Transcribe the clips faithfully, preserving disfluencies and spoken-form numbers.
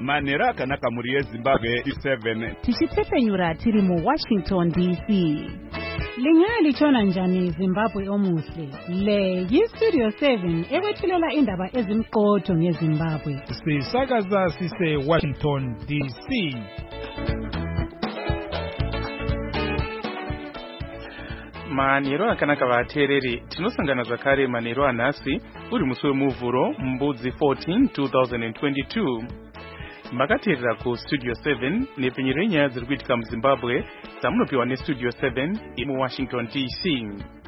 manhero akanaka muri yeZimbabwe seven. Tichitepenyura tiri mu Washington D C. Lingaya lichona njani Zimbabwe omuhle. Le yi-Studio seven ekwethulela indaba ezimqotho ngeZimbabwe. Sisakaza sise Washington D C. Manhero akanaka vateereri tinosangana zvakare manhero anhasi uri musi wemuvhuro mbudzi fourteen twenty twenty-two. Makateerera kuStudio seven nepfenyuro yenyaya dziri kuitika muZimbabwe dzamunopiwa neStudio seven iri muWashington D C.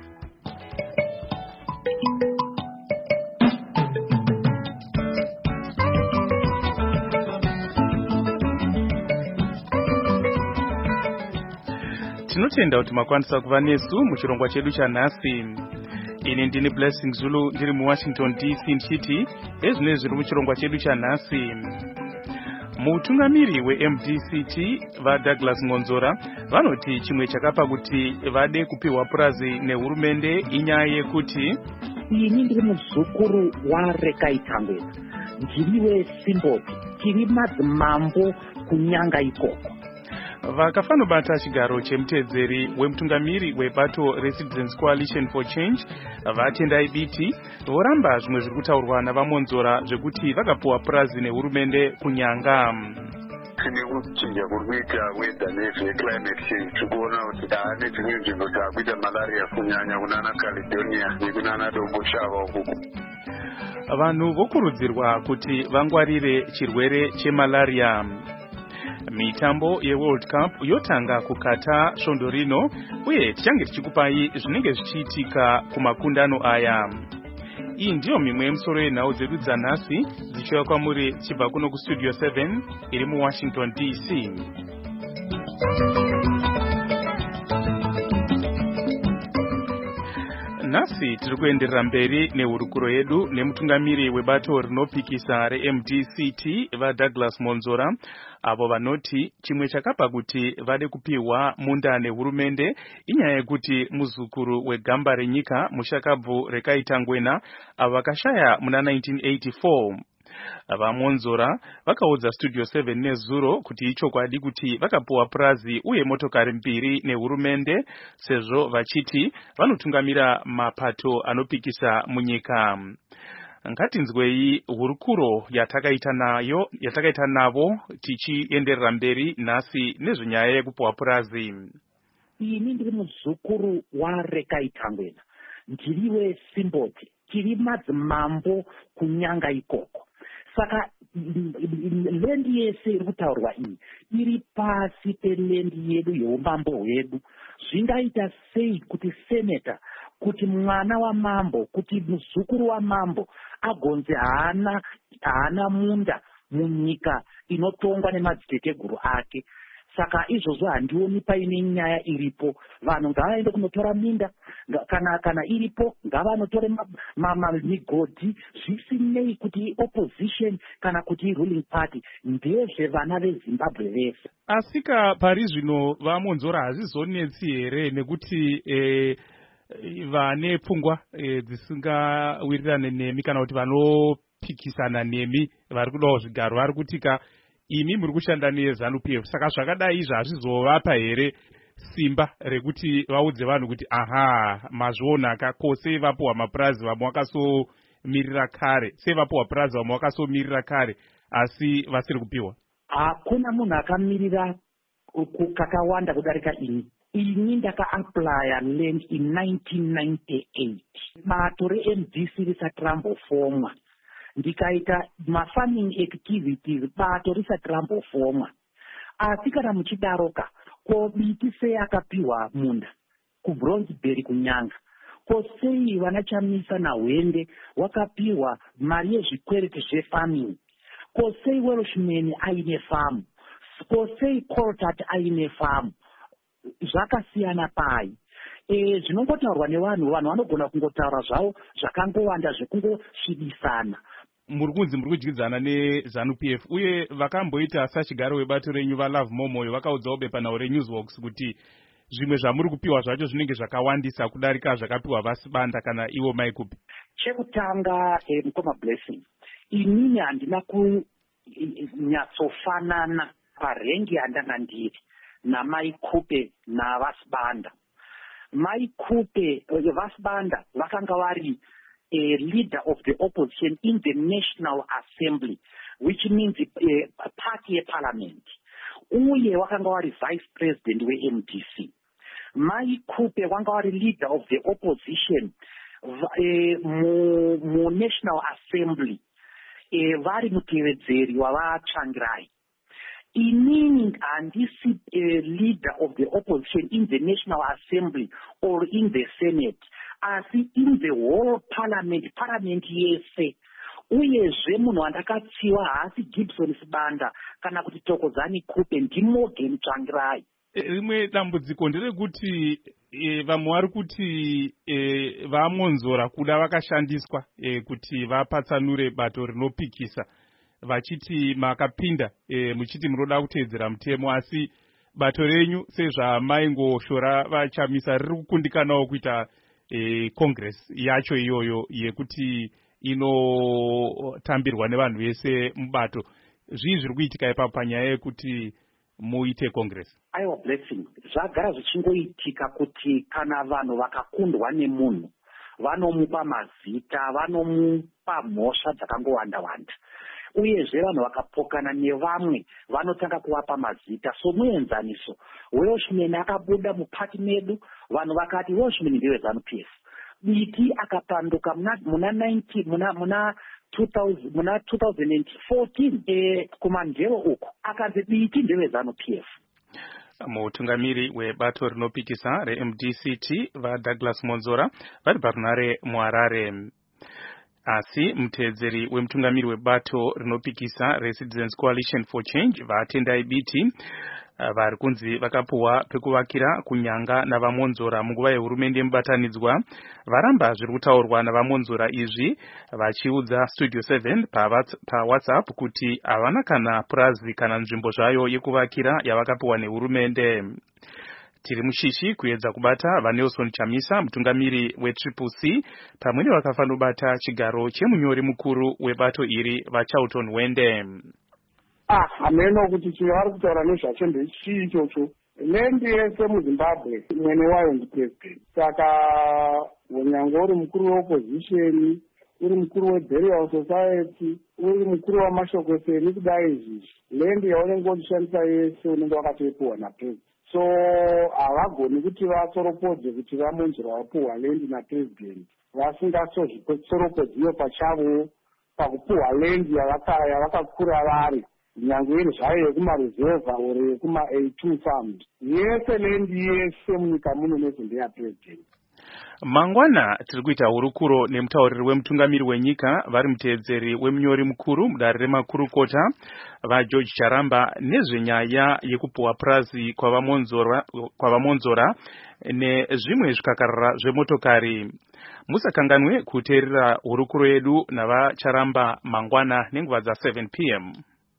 Tinotenda kuti makwanisa kuva nesu muchirongwa chedu chanhasi. Ini ndini Blessing Zulu ndiri muWashington D C ndichiti ezvinezvi zviri muchirongwa chedu chanhasi. Mutungamiri weM D C T vaDouglas Ngonzora vanoti chimwe chakapa kuti vade kupiwa purazi nehurumende inyaya yekuti ini ndiri muzukuru waRekaitangwe ndiriwe Simboti tiri madzimambo kunyanga ikoko. Vakafanobata chigaro chemutedzeri wemutungamiri webato reCitizens Coalition for Change vatendai biti voramba zvimwe zviri kutaurwa navamonzora zvekuti vakapuwa purazi nehurumende kunyanga. Tine kuchinja kuri kuita weather nezveclimate change tikuona kuti haane dzimwe nzvimbo dzaakuita malaria kunyanya kunana Caledonia nekunana Domboshava ukuku. Vanhu vokurudzirwa kuti vangwarire chirwere chemalaria. Mitambo yeWorld Cup yotanga kukata svondo rino uye tichange tichikupai zvinenge zvichiitika kumakundano aya. Iyi ndiyo mimwe yemisoro yenhau dzedu dzanhasi dzichiuya kwamuri chibva kuno kuStudio seven iri muWashington D C. Nhasi tiri kuenderera mberi nehurukuro yedu nemutungamiri webato rinopikisa reM D C T vaDouglas Monzora avo vanoti chimwe chakapa kuti vade kupiwa munda nehurumende inyaya yekuti muzukuru wegamba renyika mushakabvu Rekaitangwena avo vakashaya muna nineteen eighty-four. Vamonzora vakaudza Studio seven nezuro kuti ichokwadi kuti vakapuwa purazi uye motokari mbiri nehurumende sezvo vachiti vanotungamira mapato anopikisa munyika. Ngatinzwei hurukuro yatakaita nayo yatakaita navo tichienderera mberi nhasi nezvenyaya yekupuwa purazi. Ini ndiri muzukuru waRekaitangwena ndiriwe Simboti tiri madzimambo kunyanga ikoko. Saka lendi yese iri kutaurwa iyi iri pasi pelendi yedu yeumambo hwedu. Zvingaita sei kuti seneta, kuti mwana wamambo, kuti muzukuru wamambo agonzi haana haana munda munyika inotongwa nemadziteteguru ake. Saka izvozvo handioni paine nyaya iripo. Vanhu ngavaende kunotora minda kana kana iripo ngavanotore migodhi zvisinei kuti opposition kana kuti ruling party ndezvevana veZimbabwe vese. Asika pari zvino vamonzora hazvizonetsi here nekuti eh, vane pfungwa eh, dzisingawirirane nemi kana kuti vanopikisana nemi vari kudawo zvigaro vari kutika imi muri kushanda neZANU P F. Saka zvakadai izvi hazvizovapa here simba rekuti vaudze vanhu kuti aha mazvionaka ko sei vapuwa mapurazi vamwe vakasomirira kare, sei vapuwa purazi vamwe vakasomirira kare asi vasiri kupiwa. Hakuna munhu akamirira kakawanda kudarika ini. Ini ndaka-applya land in nineteen ninety-eight. Bato reM D C risati rambofomwa. Ndikaita mafarming activities bato risati rambofomwa. Asi kana muchidaroka ko biti sei akapiwa munda kuBronzeberry kunyanga, ko sei vana Chamisa naHwende wakapiwa mari yezvikwereti zvefarming, ko sei Welshman aine famu, ko sei Coltart aine famu. Zvakasiyana pai. E, zvinongotaurwa nevanhu, vanhu vanogona kungotaura zvavo zvakangowanda zvekungosvidisana. Muri kunzi muri kudyidzana neZANU P F uye vakamboita sachigaro webato renyu vaLove Momoyo vakaudzawo bepanhau reNewsworks kuti zvimwe zvamuri kupiwa zvacho zvinenge zvakawandisa kudarika zvakapiwa vasibanda kana ivo maikupi. Chekutanga eh, mukoma Blessing, inini handina ku nyatsofanana parengi yandanga ndiri namai Kupe naVasibanda. Mai Kupe Vasibanda vakanga vari a leader of the opposition in the National Assembly, which means a, a party parliament. Uye wakanga vari vice president we-M D C. Mai Kupe wanga vari leader of the opposition uh, mu, mu National Assembly. Uh, vari mutevedzeri wavaTsvangirai. Meaning, and this is a leader of the opposition in the National Assembly or in the Senate, as in the whole parliament, parliament yese. Uyezve munhu andakatsiwa haasi Gibson Sibanda kana kuti Thokozani Kupe ndiMorgan Tsvangirai. Rimwe dambudziko nderekuti e, vamwe vari kuti e, vamonzora kuda vakashandiswa e, kuti vapatsanure bato rinopikisa, vachiti makapinda e, muchiti munoda kuteedzera mutemo, asi bato renyu sezvamaingoshora vachamisa riri kukundikanawo kuita e, congress yacho iyoyo yekuti inotambirwa nevanhu vese mubato. Zvii zviri kuitika ipapo panyaya yekuti muite congress? Aiwa blessing, zvagara zvichingoitika kuti kana vanhu vakakundwa nemunhu vanomupa mazita, vanomupa mhosva dzakangowanda-wanda. Uyezve vanhu vakapokana nevamwe vanotanga kuvapa mazita. So muenzaniso, Welshman akabuda mupati medu, vanhu vakati Welshman ndiwe ZANU P F. Biti akapanduka muna muna ninety muna muna two thousand muna twenty fourteen eh kumandero uko akanzi Biti ndiwe ZANU P F. Mutungamiri webato rinopikisa re-M D C T vaDouglas Monzora vari parunare muHarare. Asi mutedzeri wemutungamiri webato rinopikisa reCitizens Coalition for Change vaTendai Biti vari kunzi vakapuwa pekuvakira kunyanga navamonzora munguva yehurumende mubatanidzwa. Varamba zviri kutaurwa navamonzora izvi, vachiudza Studio seven pa WhatsApp kuti havana kana purazi kana nzvimbo zvayo yekuvakira yavakapuwa nehurumende. Tiri mushishi kuedza kubata vaNelson Chamisa, mutungamiri weTriple C, pamwe nevakafanobata chigaro chemunyori mukuru webato iri vaCharlton Wende. Ah, hameno kuti chivari kutaura nezvacho ndechii ichocho. Lendi yese muZimbabwe mwene wayo ndipresident. Saka unyange uri mukuru weopposition, uri mukuru weBurial Society, uri mukuru wamashokoseni kudai izvizvi, lendi yaunenge uchishandisa yese unenge wakatoipuwa napresident. So havagoni kuti vasoropodze kuti vamonzora vapuhwa lendi napresident vasingasozvitsoropodziwe pachavo pakupuhwa lendi yavakakura vari, nyange iri zvayo yekumaruzevha uri yekuma-A two fund. Yese lendi yese munyika muno nezi ndeyapresident. Mangwana tiri kuita hurukuro nemutauriri wemutungamiri wenyika vari muteedzeri wemunyori mukuru mudare remakurukota vaGeorge Charamba nezvenyaya yekupuhwa purazi kwavamonzora kwavamonzora nezvimwe zvikakarara zvemotokari. Musakanganwe kuteerera hurukuro yedu navaCharamba mangwana nenguva dza seven p m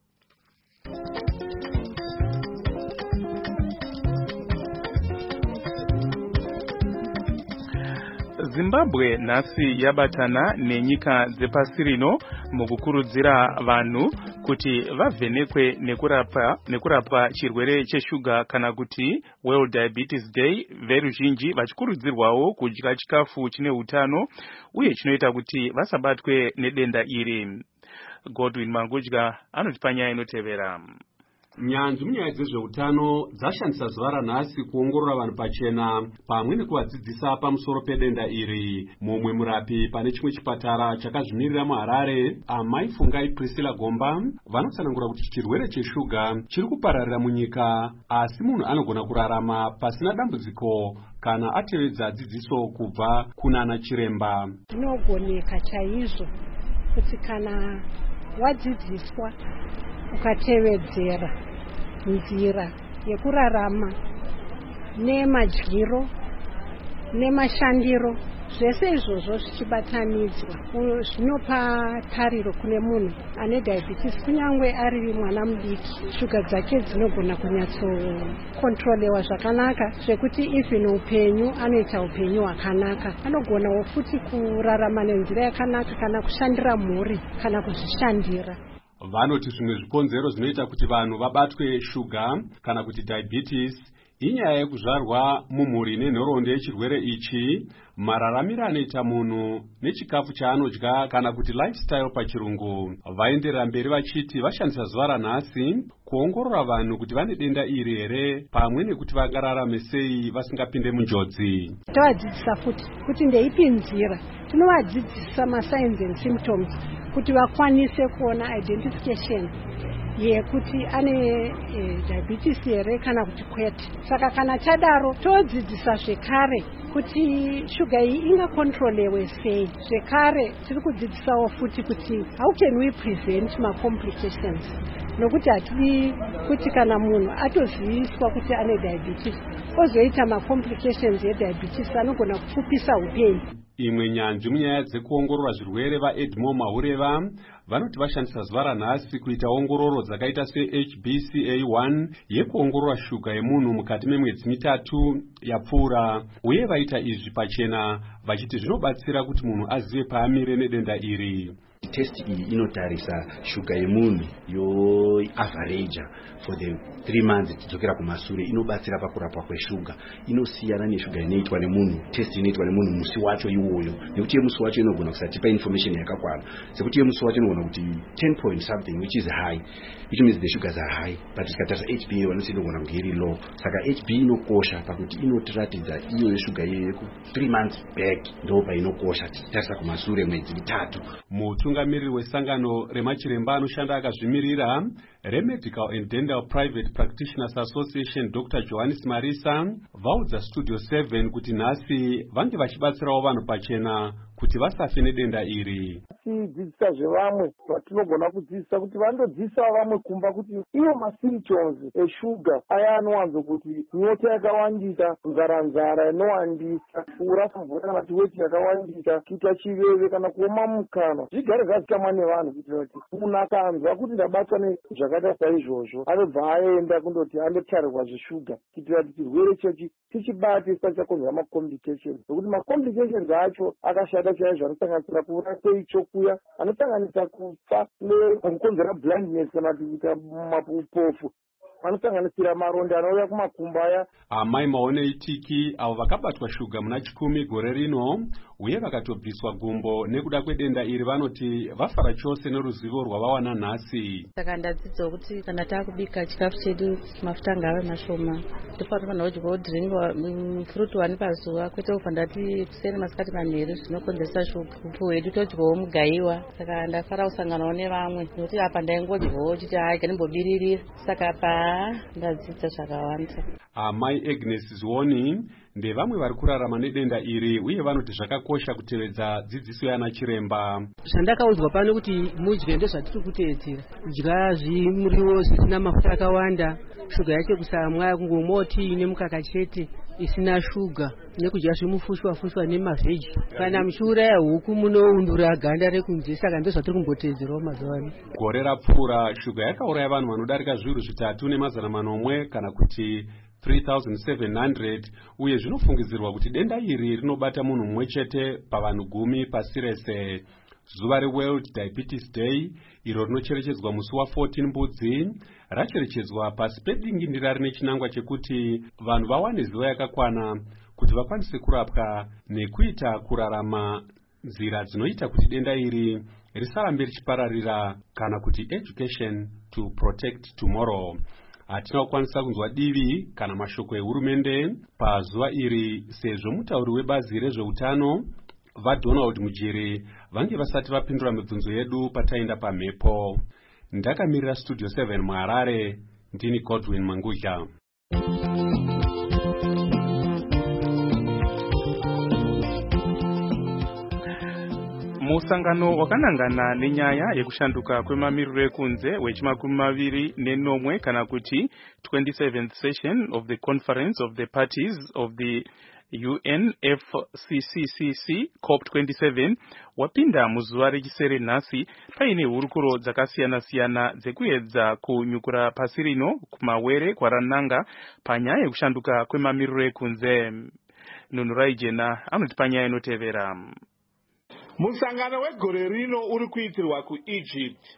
Zimbabwe nhasi yabatana nenyika dzepasi rino mukukurudzira vanhu kuti vavhenekwe nekurapa nekurapwa chirwere cheshuga kana kuti World Diabetes Day, veruzhinji vachikurudzirwawo kudya chikafu chine utano uye chinoita kuti vasabatwe nedenda iri. Godwin Mangudya anotipa nyaya inotevera. Nyanzvi munyaya dzezveutano dzashandisa zuva ranhasi kuongorora vanhu pachena pamwe nekuvadzidzisa pamusoro pedenda iri. Mumwe murapi pane chimwe chipatara chakazvimirira muHarare, Amai Fungai Priscilla Gomba, vanotsanangura kuti chirwere cheshuga chiri kupararira munyika, asi munhu anogona kurarama pasina dambudziko kana atevedza dzidziso kubva kunana chiremba. Zvinogoneka chaizvo kuti kana wadzidziswa ukatevedzera nzira yekurarama nemadyiro nemashandiro, zvese izvozvo zvichibatanidzwa zvinopa tariro kune munhu ane diabetes. Kunyangwe ari mwana mudiki, shuga dzake dzinogona kunyatsokontrolewa zvakanaka zvekuti even upenyu anoita upenyu hwakanaka. Anogonawo futi kurarama nenzira yakanaka kana kushandira mhuri kana kuzvishandira. Vanoti zvimwe zvikonzero zvinoita kuti vanhu vabatwe shuga kana kuti diabetes inyaya yekuzvarwa mumhuri nenhoroondo yechirwere ichi, mararamiro anoita munhu nechikafu chaanodya kana kuti lifestyle pachirungu. Vaenderera mberi vachiti vashandisa zuva ranhasi kuongorora vanhu kuti vane denda iri here, pamwe nekuti vangararame sei vasingapinde munjodzi. Tovadzidzisa futi kuti ndeipi nzira, tinovadzidzisa masigns and symptoms kuti vakwanise kuona identification yekuti ane e, diabetes here kana kuti kwete. Saka kana chadaro todzidzisa zvekare kuti shuga iyi ingakontrolewe sei. Zvekare tiri kudzidzisawo futi kuti how can we prevent ma complications, nokuti hatidi kuti kana munhu atoziviswa kuti ane diabetes ozoita ma complications yediabetes anogona kupfupisa upenyu. Imwe nyanzvi munyaya dzekuongorora zvirwere vaEdmore Mahureva vanoti vashandisa zuva ranhasi kuita ongororo dzakaita se-H B C A one yekuongorora shuga yemunhu mukati memwedzi mitatu yapfuura, uye vaita izvi pachena vachiti zvinobatsira kuti munhu azive paamire nedenda iri. Test iyi inotarisa shuga yemunhu yo average for the three months tidzokera kumashure. Inobatsira pakurapwa kweshuga. Inosiyana neshuga inoitwa nemunhu, test inoitwa nemunhu musi wacho iwoyo, nekuti yemusi wacho inogona kusatipa information yakakwana. Sekuti yemusi wacho inogona kuti ten point something which is high, which means the sugars are high, but tikatarisa H B A one C inogona kunge iri low. Saka H B inokosha pakuti inotiratidza iyo yeshuga yeku three months back ndo painokosha tichitarisa kumashure mwedzi mitatu. Mutungamiriri wesangano remachiremba anoshanda akazvimirira reMedical and Dental Private Practitioners Association Doctor Johannes Marisa vaudza Studio seven kuti nhasi vange vachibatsirawo vanhu pachena kuti vasafe nedenda iri. Tidzidzisa zvevamwe vatinogona kudzidzisa kuti vandodzidzisa vamwe kumba kuti iyo masymptoms eshuga aya anowanzo kuti nyota yakawandika, nzara-nzara inowandisa, kurasa mvura kana kuti weti yakawandika, kuita chiveve kana kuoma mukanwa, zvigare zvazikamwa nevanhu kuitira kuti munhu akanzwa kuti ndabatwa nezvakaita saizvozvo anobva aenda kundoti andotarirwa zveshuga kuitira kuti chirwere chechi tichibate isati chakonzera macomplications, nokuti macomplications acho akashata chaizvo, anosanganisira kuura kweichokuya, anosanganisa kufa nekukonzera blindness kana kuita mapofu, anosanganisira maronda anouya kumakumbo aya. Amai Maonei Tiki avo vakabatwa shuga muna chikumi gore rino uye vakatobviswa gumbo nekuda kwedenda iri vanoti vafara chose neruzivo rwavawana nhasi. Saka ndadzidza kuti kana taakubika chikafu chedu mafuta ngave mashoma, tofanira kudya dhiringa fruit wani pazuva, kwete kufanira kuti kuseni masikati manheru zvinokonzeresa shuga. Upfu hwedu todyawo mugaiwa. Saka ndafara kusanganawo nevamwe nokuti apa ndaingodyawo chiti hai ndimbobiririra. Saka pa ndadzidza zvakawanda. Amai Agnes Zioni ndevamwe vari kurarama nedenda iri uye vanoti zvakakosha kutevedza dzidziso yana chiremba. Zvandakaudzwa pano kuti mudye ndezvatiri kuteedzera, kudya zvimuriwo zvisina mafuta akawanda, shuga yacho kusamwa, kungomwa tii nemukaka chete isina shuga, nekudya zvimufushwa fushwa nemaveji. Kana muchiura yehuku munoundura ganda rekunze, saka ndozvatiri kumboteedzerawo mazuva ano. Gore rapfuura shuga yakauraya vanhu vanodarika zviuru zvitatu nemazana manomwe kana kuti three thousand seven hundred, uye zvinofungidzirwa kuti denda iri rinobata munhu mumwe chete pavanhu gumi pasi rese. Zuva reWorld Diabetes Day iro rinocherechedzwa musi wa fourteen Mbudzi racherechedzwa pasi pedingindira rine chinangwa chekuti vanhu vawane zivo yakakwana kuti vakwanise kurapwa nekuita kurarama nzira dzinoita kuti denda iri risarambe richipararira, kana kuti education to protect tomorrow. Hatina kukwanisa kunzwa divi kana mashoko ehurumende pazuva iri sezvo mutauri webazi rezveutano vaDonald Mujiri vange vasati vapindura mibvunzo yedu pataenda pamhepo. Ndakamirira Studio seven muHarare, ndini Godwin Mangudya. Musangano wakanangana nenyaya yekushanduka kwemamiriro ekunze wechimakumi maviri nenomwe kana kuti twenty-seventh session of the Conference of the Parties of the U N F C C C C COP twenty-seven wapinda muzuva rechisere nhasi paine hurukuro dzakasiyana-siyana dzekuedza kunyukura pasi rino kumawere kwarananga panyaya yekushanduka kwemamiriro ekunze. Nunurai Jena anoti panyaya inotevera. Musangano wegore rino uri kuitirwa kuEgypt.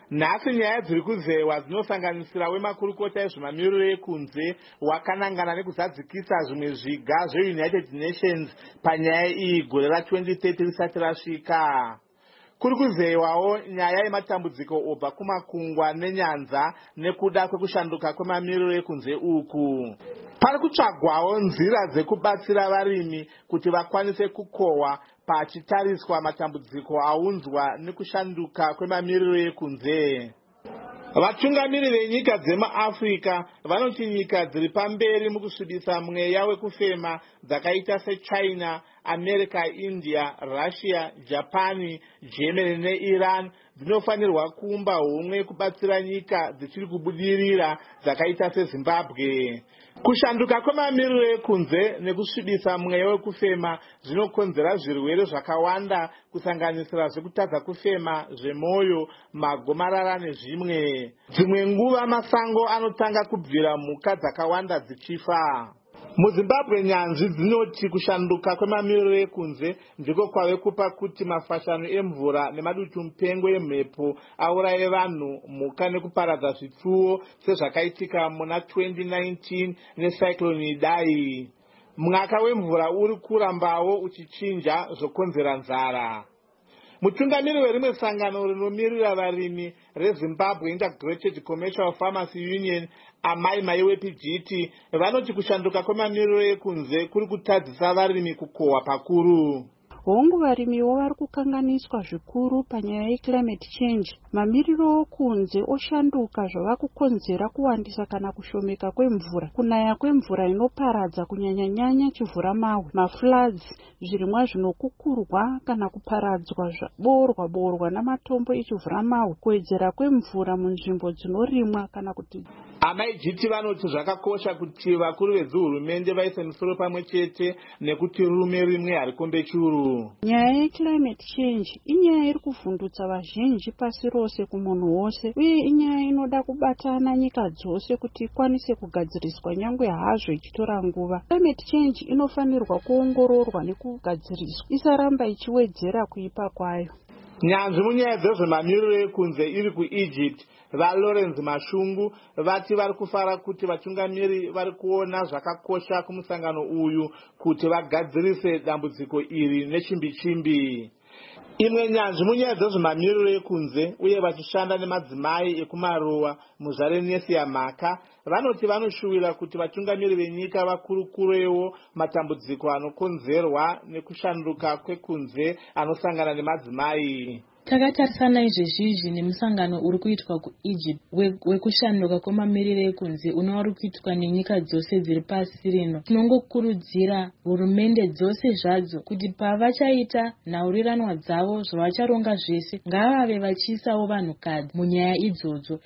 Nhasi nyaya dziri kuzewa dzinosanganisira wemakurukota ezvemamiriro ekunze wakanangana nekuzadzikisa zvimwe zviga zveUnited Nations panyaya iyi gore ra-twenty thirty risati rasvika. Kuri kuzewawo nyaya yematambudziko obva kumakungwa nenyanza nekuda kwekushanduka kwemamiriro ekunze uku. Pari kutsvagwawo nzira dzekubatsira varimi kuti vakwanise kukohwa pachitariswa matambudziko aunzwa nekushanduka kwemamiriro ekunze. Vatungamiri venyika dzemaAfrica vanoti nyika dziri pamberi mukusvibisa mweya wekufema dzakaita seChina, America, India, Russia, Japan, Germany neIran dzinofanirwa kuumba humwe kubatsira nyika dzichiri kubudirira dzakaita seZimbabwe. Kushanduka kwemamiriro ekunze nekusvibisa mweya wekufema zvinokonzera zvirwere zvakawanda kusanganisira zvekutadza kufema, zvemwoyo, magomarara nezvimwe. Dzimwe nguva masango anotanga kubvira mhuka dzakawanda dzichifa. MuZimbabwe nyanzvi dzinoti kushanduka kwemamiriro ekunze ndiko kwave kupa kuti mafashano emvura nemadutu mupengo emhepo auraye vanhu, mhuka nekuparadza zvipfuwo sezvakaitika muna twenty nineteen necyclone Idai. Mwaka wemvura uri kurambawo uchichinja zvokonzera nzara. Mutungamiri werimwe sangano rinomirira varimi reZimbabwe Integrated Commercial Farmers Union Amai Maiwe Pijiti vanoti kushanduka kwemamiriro ekunze kuri kutadzisa varimi kukohwa pakuru. Hongu varimiwo vari kukanganiswa zvikuru panyaya yeclimate change. Mamiriro okunze oshanduka zvava kukonzera kuwandisa kana kushomeka kwemvura, kunaya kwemvura inoparadza kunyanya-nyanya chivhuramahwe, mafloods, zvirimwa zvinokukurwa kana kuparadzwa zvaborwa-borwa namatombo echivhuramahwe, kuwedzera kwemvura munzvimbo dzinorimwa kana kuti. Amaijiti vanoti zvakakosha kuti vakuru vedzihurumende vaise musoro pamwe chete nekuti rume rimwe harikombe churu. Nyaya yeclimate change inyaya iri kuvhundutsa vazhinji pasi rose kumunhu wose, uye inyaya inoda kubatana nyika dzose kuti ikwanise kugadziriswa nyangwe hazvo ichitora nguva. Climate change inofanirwa kuongororwa nekugadziriswa, isaramba ichiwedzera kuipa kwayo. Nyanzvi munyaya dzezvemamiriro ekunze iri kuEgypt, vaLawrence Mashungu vati vari kufara kuti vatungamiri vari kuona zvakakosha kumusangano uyu kuti vagadzirise dambudziko iri nechimbi-chimbi. Imwe nyanzvi munyaya dzezvemamiriro ekunze uye vachishanda nemadzimai ekumaruwa muZarenesi yaMhaka vanoti vanoshuwira kuti vatungamiri venyika vakurukurewo matambudziko anokonzerwa nekushanduka kwekunze anosangana nemadzimai. Takatarisana izvezvizvi nemusangano uri kuitwa kuEgypt wekushanduka kwemamiriro ekunze unori kuitwa nenyika dzose dziri pasi rino. Tinongokurudzira hurumende dzose zvadzo kuti pavachaita nhauriranwa dzavo zvavacharonga zvese ngavave vachiisawo vanhukadzi munyaya idzodzo.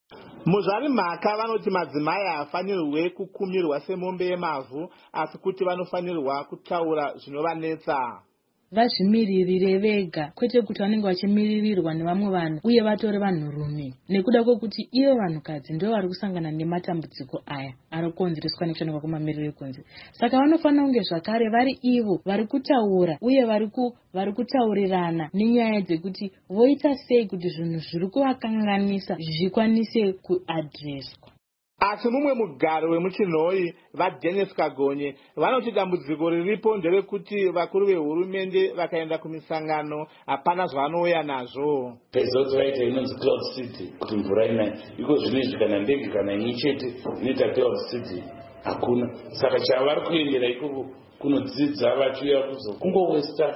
MuZarimhaka vanoti madzimai haafanirwe kukumirwa semombe yemavhu, asi kuti vanofanirwa kutaura zvinovanetsa. Vazvimiririre vega, kwete kuti vanenge vachimiririrwa nevamwe vanhu uye vatore vanhurume, nekuda kwokuti ivo vanhukadzi ndivo vari kusangana nematambudziko aya ari kukonzereswa nekushanduka kwemamiriro ekunze. Saka vanofanira kunge zvakare vari ivo vari kutaura uye vari kutaurirana nenyaya dzekuti voita sei kuti zvinhu zviri kuvakanganisa zvikwanise kuadhireswa. Asi mumwe mugaro wemuchinhoi vaDennis Kagonye vanoti dambudziko riripo nderekuti vakuru vehurumende vakaenda kumisangano hapana zvavanouya nazvo. Pezoti vaita inonzi Cloud City kuti mvura inayi, iko zvinezvi kana ndege kana inyi chete inoita Cloud City hakuna. Saka chavari kuendera ikoko kunodzidza vachiuya kuzo kungowesta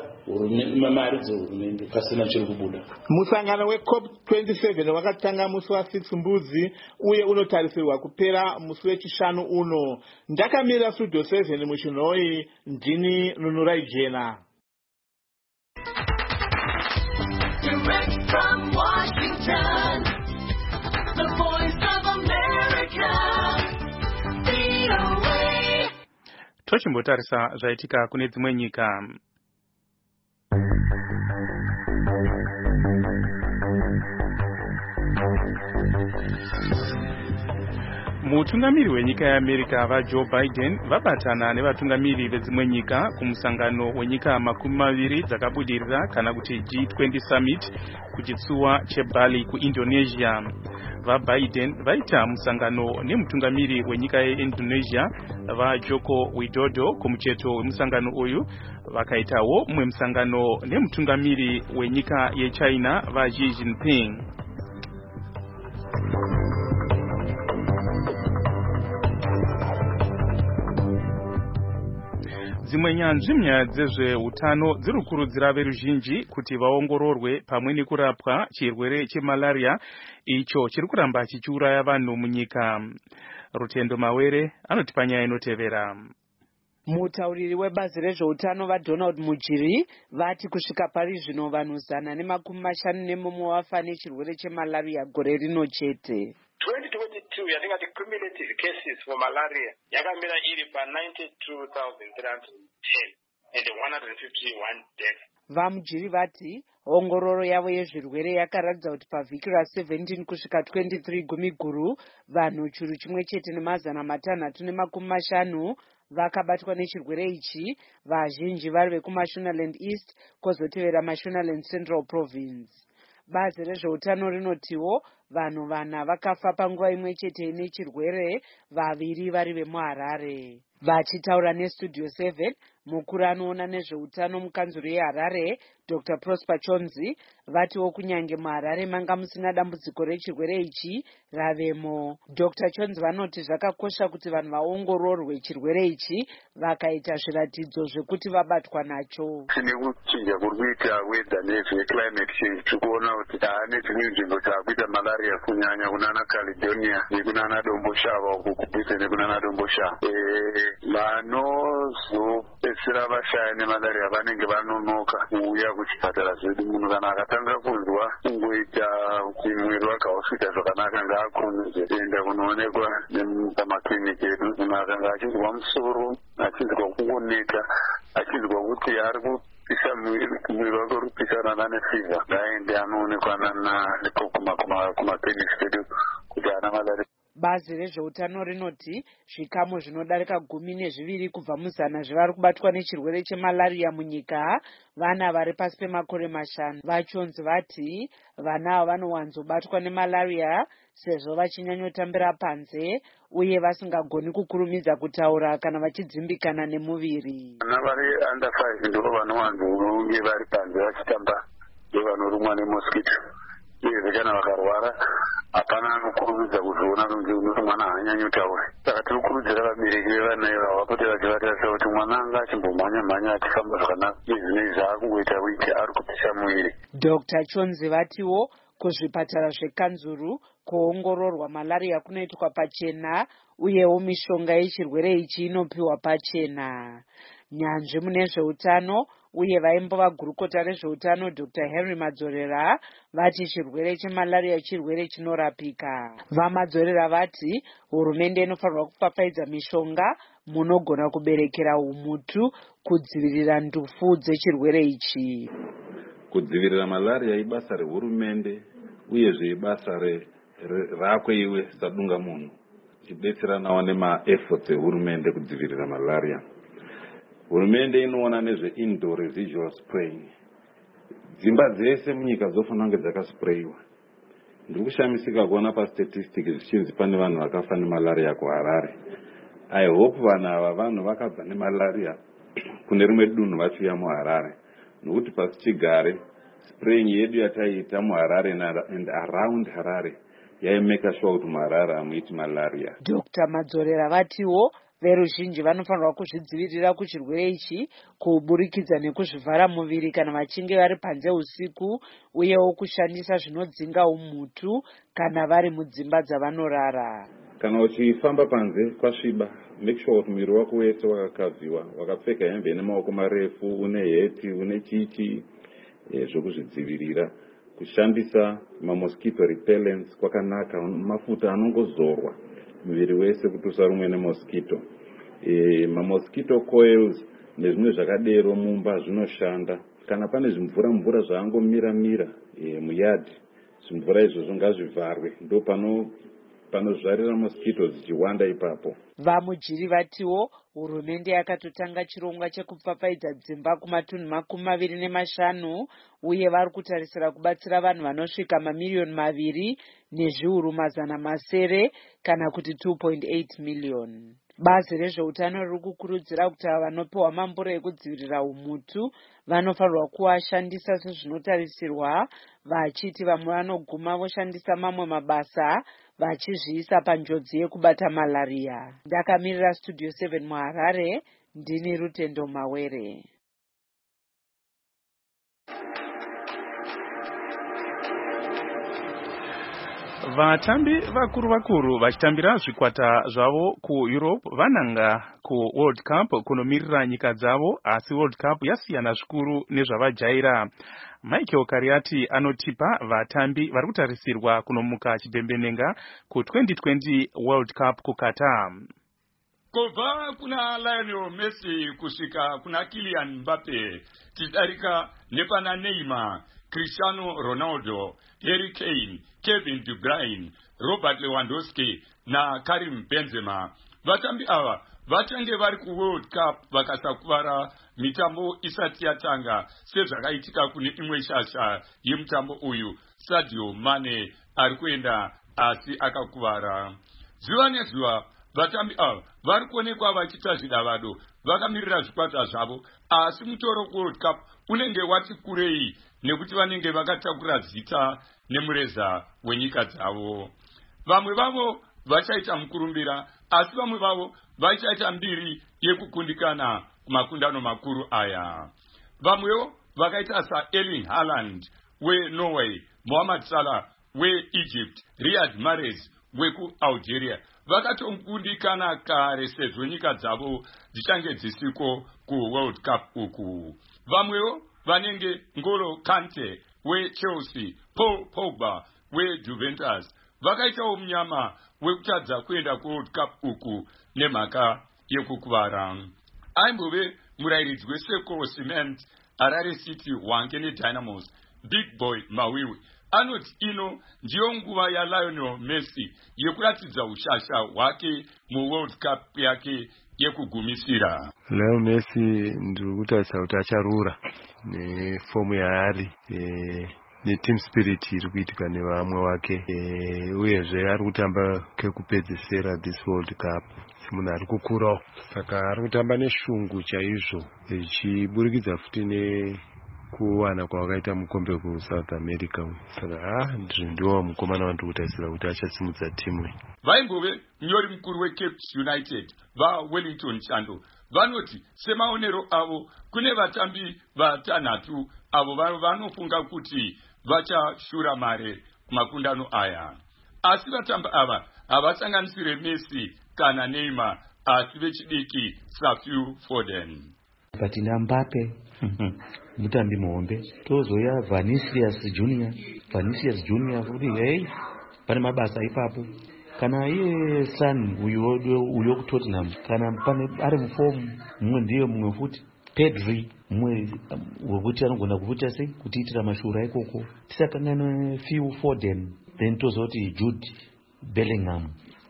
mari dzehurumende pasina chiri kubuda. Musangano weCOP twenty-seven wakatanga musi wasix mbudzi uye unotarisirwa kupera musi wechishanu uno. Ndakamira Studio seven muchinhoi, ndini Nunurai Jena. Direct from Washington, the voice of America, V O A. Tochimbotarisa zvaitika kune dzimwe nyika. Mutungamiri wenyika yeAmerica vaJoe Biden vabatana nevatungamiri vedzimwe nyika kumusangano wenyika makumi maviri dzakabudirira kana kuti G twenty Summit kuchitsuwa cheBali kuIndonesia. VaBiden vaita musangano nemutungamiri wenyika yeIndonesia vaJoko Widodo kumucheto wemusangano uyu. Vakaitawo mumwe musangano nemutungamiri wenyika yeChina vaXi Jinping. Dzimwe nyanzvi munyaya dzezveutano dziri kukurudzira veruzhinji kuti vaongororwe pamwe nekurapwa chirwere chemalaria icho chiri kuramba chichiuraya vanhu munyika. Rutendo Mawere anoti panyaya inotevera. Mutauriri webazi rezveutano vaDonald Mujiri vati kusvika pari zvino vanhu zana nemakumi mashanu nemumwe vafa nechirwere chemalaria gore rino chete. twenty twenty-two yatingati cumulative cases for malaria yakamira iri pa ninety-two thousand three hundred ten and one hundred fifty-one deaths. VaMujiri vati ongororo yavo yezvirwere yakaratidza kuti pavhiki ra17 kusvika twenty-three gumi guru vanhu churu chimwe chete nemazana matanhatu nemakumi mashanu vakabatwa nechirwere ichi, vazhinji vari vekuMashonaland East kwozotevera Mashonaland Central Province. Bazi rezveutano rinotiwo vanhu vana vakafa panguva imwe chete nechirwere, vaviri vari vemuHarare. Vachitaura neStudio seven, mukuru anoona nezveutano mukanzuro yeHarare Doctor Prosper Chonzi vatiwo kunyange muHarare manga musina dambudziko rechirwere ichi ravemo. Doctor Chonzi vanoti zvakakosha kuti vanhu vaongororwe chirwere ichi vakaita zviratidzo zvekuti vabatwa nacho. Tine kuchinja kuri kuita weather nezveclimate change tikuona kuti haane dzimwe nzvimbo dzaakuita malaria kunyanya kunana Caledonia nekunana Domboshava uku kubvise nekunana Domboshava. Vanozopedzisira vashaya nemalaria vanenge vanonoka kuuya kuchipatara zvedu. Munhu kana akatanga kunzwa kungoita kuti mwiri wake hausvika zvakanaka ngaakurumidze kuenda kunoonekwa pamakiriniki edu. Munhu akanga achinzwa musoro, achinzwa kungoneta, achinzwa kuti ari kupisa mwiri wake uri kupisana nefiva, ngaaende anoonekwa kumakiriniki edu kuti haana malaria. Bazi rezveutano rinoti zvikamu zvinodarika gumi nezviviri kubva muzana zvevari kubatwa nechirwere chemalaria munyika vana vari pasi pemakore mashanu. VaChonzi vati vana vanowanzobatwa nemalaria sezvo vachinyanyotambira panze uye vasingagoni kukurumidza kutaura kana vachidzimbikana nemuviri. Vana vari under five ndivo vanowanzonge vari panze vachitamba ndevanorumwa nemosquito. Uyezve kana vakarwara hapana anokurumidza kuzviona kunzi unoti mwana haanyanyotaura. Saka tinokurudzira vabereki vevana ivavo vapote vachivatarisa kuti mwana anga achimbomhanya mhanya achifamba zvakanaka. Izvi zvaakungoita wiki ari kupisa mwiri. Doctor Chonzi vatiwo kuzvipatara zvekanzuru kuongororwa malaria kunoitwa pachena uyewo mishonga yechirwere ichi inopiwa pachena. Nyanzvi mune zveutano uye vaimbova gurukota rezveutano Doctor Henry Madzorera vati chirwere chemalaria chirwere chinorapika. VaMadzorera vati hurumende inofanirwa kupfapfaidza mishonga munogona kuberekera umutu kudzivirira ndufu dzechirwere ichi. Kudzivirira malaria ibasa rehurumende uyezve ibasa rakwe iwe sadunga munhu chidetseranawo nemaefforts ehurumende kudzivirira malaria. Hurumende inoona nezveindoor residual spraying. Dzimba dzese munyika dzofanira kunge dzakasprayiwa. Ndiri kushamisika kuona pastatistics zvichinzi pane vanhu vakafa nemalaria kuHarare. I hope vanhu ava vanhu vakabva nemalaria kune rimwe dunhu vachiuya muHarare. Nokuti pasi chigare spraying yedu yataiita muHarare and around Harare yaimeka sure kuti muHarare hamuiti malaria. Doctor Madzorera vatiwo veruzhinji vanofanirwa kuzvidzivirira kuchirwere ichi kuburikidza nekuzvivhara muviri kana vachinge vari panze usiku uyewo kushandisa zvinodzinga umutu kana vari mudzimba dzavanorara. Kana uchifamba panze kwasviba, make sure kuti mwiri wako wese wakakavhiwa, wakapfeka hembe ine maoko marefu, une heti, une chichi, zvokuzvidzivirira. Kushandisa mamosquito repellents kwakanaka, mafuta anongozorwa muviri wese kuti usarumwe nemosquito. E, mamosquito coils nezvimwe zvakadero mumba zvinoshanda. Kana pane zvimvura mvura zvaangomira mira e, muyadi, zvimvura izvozvo ngazvivharwe. Ndo pano panozvarira mosquito zichiwanda ipapo. Vamujiri vatiwo hurumende yakatotanga chirongwa chekupfapfaidza dzimba kumatunhu makumi maviri nemashanu uye vari kutarisira kubatsira vanhu vanosvika mamiliyoni maviri nezviuru mazana masere kana kuti two point eight miliyoni. Bazi rezveutano riri kukurudzira kuti ava vanopiwa mambura ekudzivirira umutu vanofanirwa kuashandisa sezvinotarisirwa, vachiti vamwe vanoguma voshandisa mamwe mabasa vachizviisa panjodzi yekubata malaria. Ndakamirira Studio seven muHarare, ndini Rutendo Mawere. Vatambi vakuru vakuru vachitambira zvikwata zvavo kuEurope vananga kuWorld Cup kunomirira nyika dzavo, asi World Cup yasiyana zvikuru nezvavajaira. Michael Kariati anotipa vatambi vari kutarisirwa kunomuka chibhembenenga ku twenty twenty World Cup kuQatar. Kubva kuna Lionel Messi kusvika kuna Kylian Mbappe, tidarika nepana Neymar, Cristiano Ronaldo, Harry Kane, Kevin De Bruyne, Robert Lewandowski na Karim Benzema. Vatambi ava vatenge vari kuWorld Cup vakasakuvara mitambo isati yatanga sezvakaitika kune imwe shasha yemutambo uyu. Sadio Mane ari kuenda asi akakuvara. Zuva nezuva vatambi ava vari kuonekwa vachiita zvidavado vakamirira zvikwata zvavo, asi mutoro kuWorld Cup unenge wati kurei nekuti vanenge vakatakura zita nemureza wenyika dzavo. Vamwe vavo vachaita mukurumbira, asi vamwe vavo vachaita mbiri yekukundikana kumakundano makuru aya. Vamwewo vakaita sa Erling Haaland weNorway, Mohamed Salah weEgypt, Riyad Mahrez wekuAlgeria vakatokundikana kare sezvo nyika dzavo dzichange dzisiko kuWorld Cup uku. Vamwewo vanenge Ngolo Kante weChelsea, Paul Pogba weJuventus vakaitawo munyama wekutadza kuenda kuWorld Cup uku nemhaka yekukuvara. Aimbove murairidzi weSeko Cement, Harare City, Hwange neDynamos, Big Boy Mawiwi anoti ino ndiyo nguva yaLionel Messi yekuratidza ushasha hwake muWorld Cup yake yekugumisira. Lionel Messi ndiri kutarisa kuti acharura nefomu yaari neteam spirit iri kuitika nevamwe vake, uyezve ari kutamba kekupedzisira this World Cup semunhu ari kukurawo, saka ari kutamba neshungu chaizvo, ichiburikidza futi ne kuwana kwakaita mukombe kuSouth America. Saka ha ndiwo mukomana wandiri kutarisira kuti achasimudza timu. Vaimbove munyori mukuru weCape United vaWellington Chando vanoti semaonero avo kune vatambi vatanhatu avo vanofunga kuti vachashura mare kumakundano aya, asi vatambi ava havasanganisire Messi kana Neymar, asi vechidiki Safiu Foden. Patina Mbappe mutambi muhombe, tozoya Vinicius Junior Vinicius Junior futi hey pane mabasa ipapo, kana iye Son uyo uyo kuTottenham, kana pane ari mufomu mumwe ndiye mumwe futi Pedri mumwe wekuti anogona kuvuta sei kutiitira mashura ikoko. Tisakangana Phil Foden, then tozoti Jude Bellingham.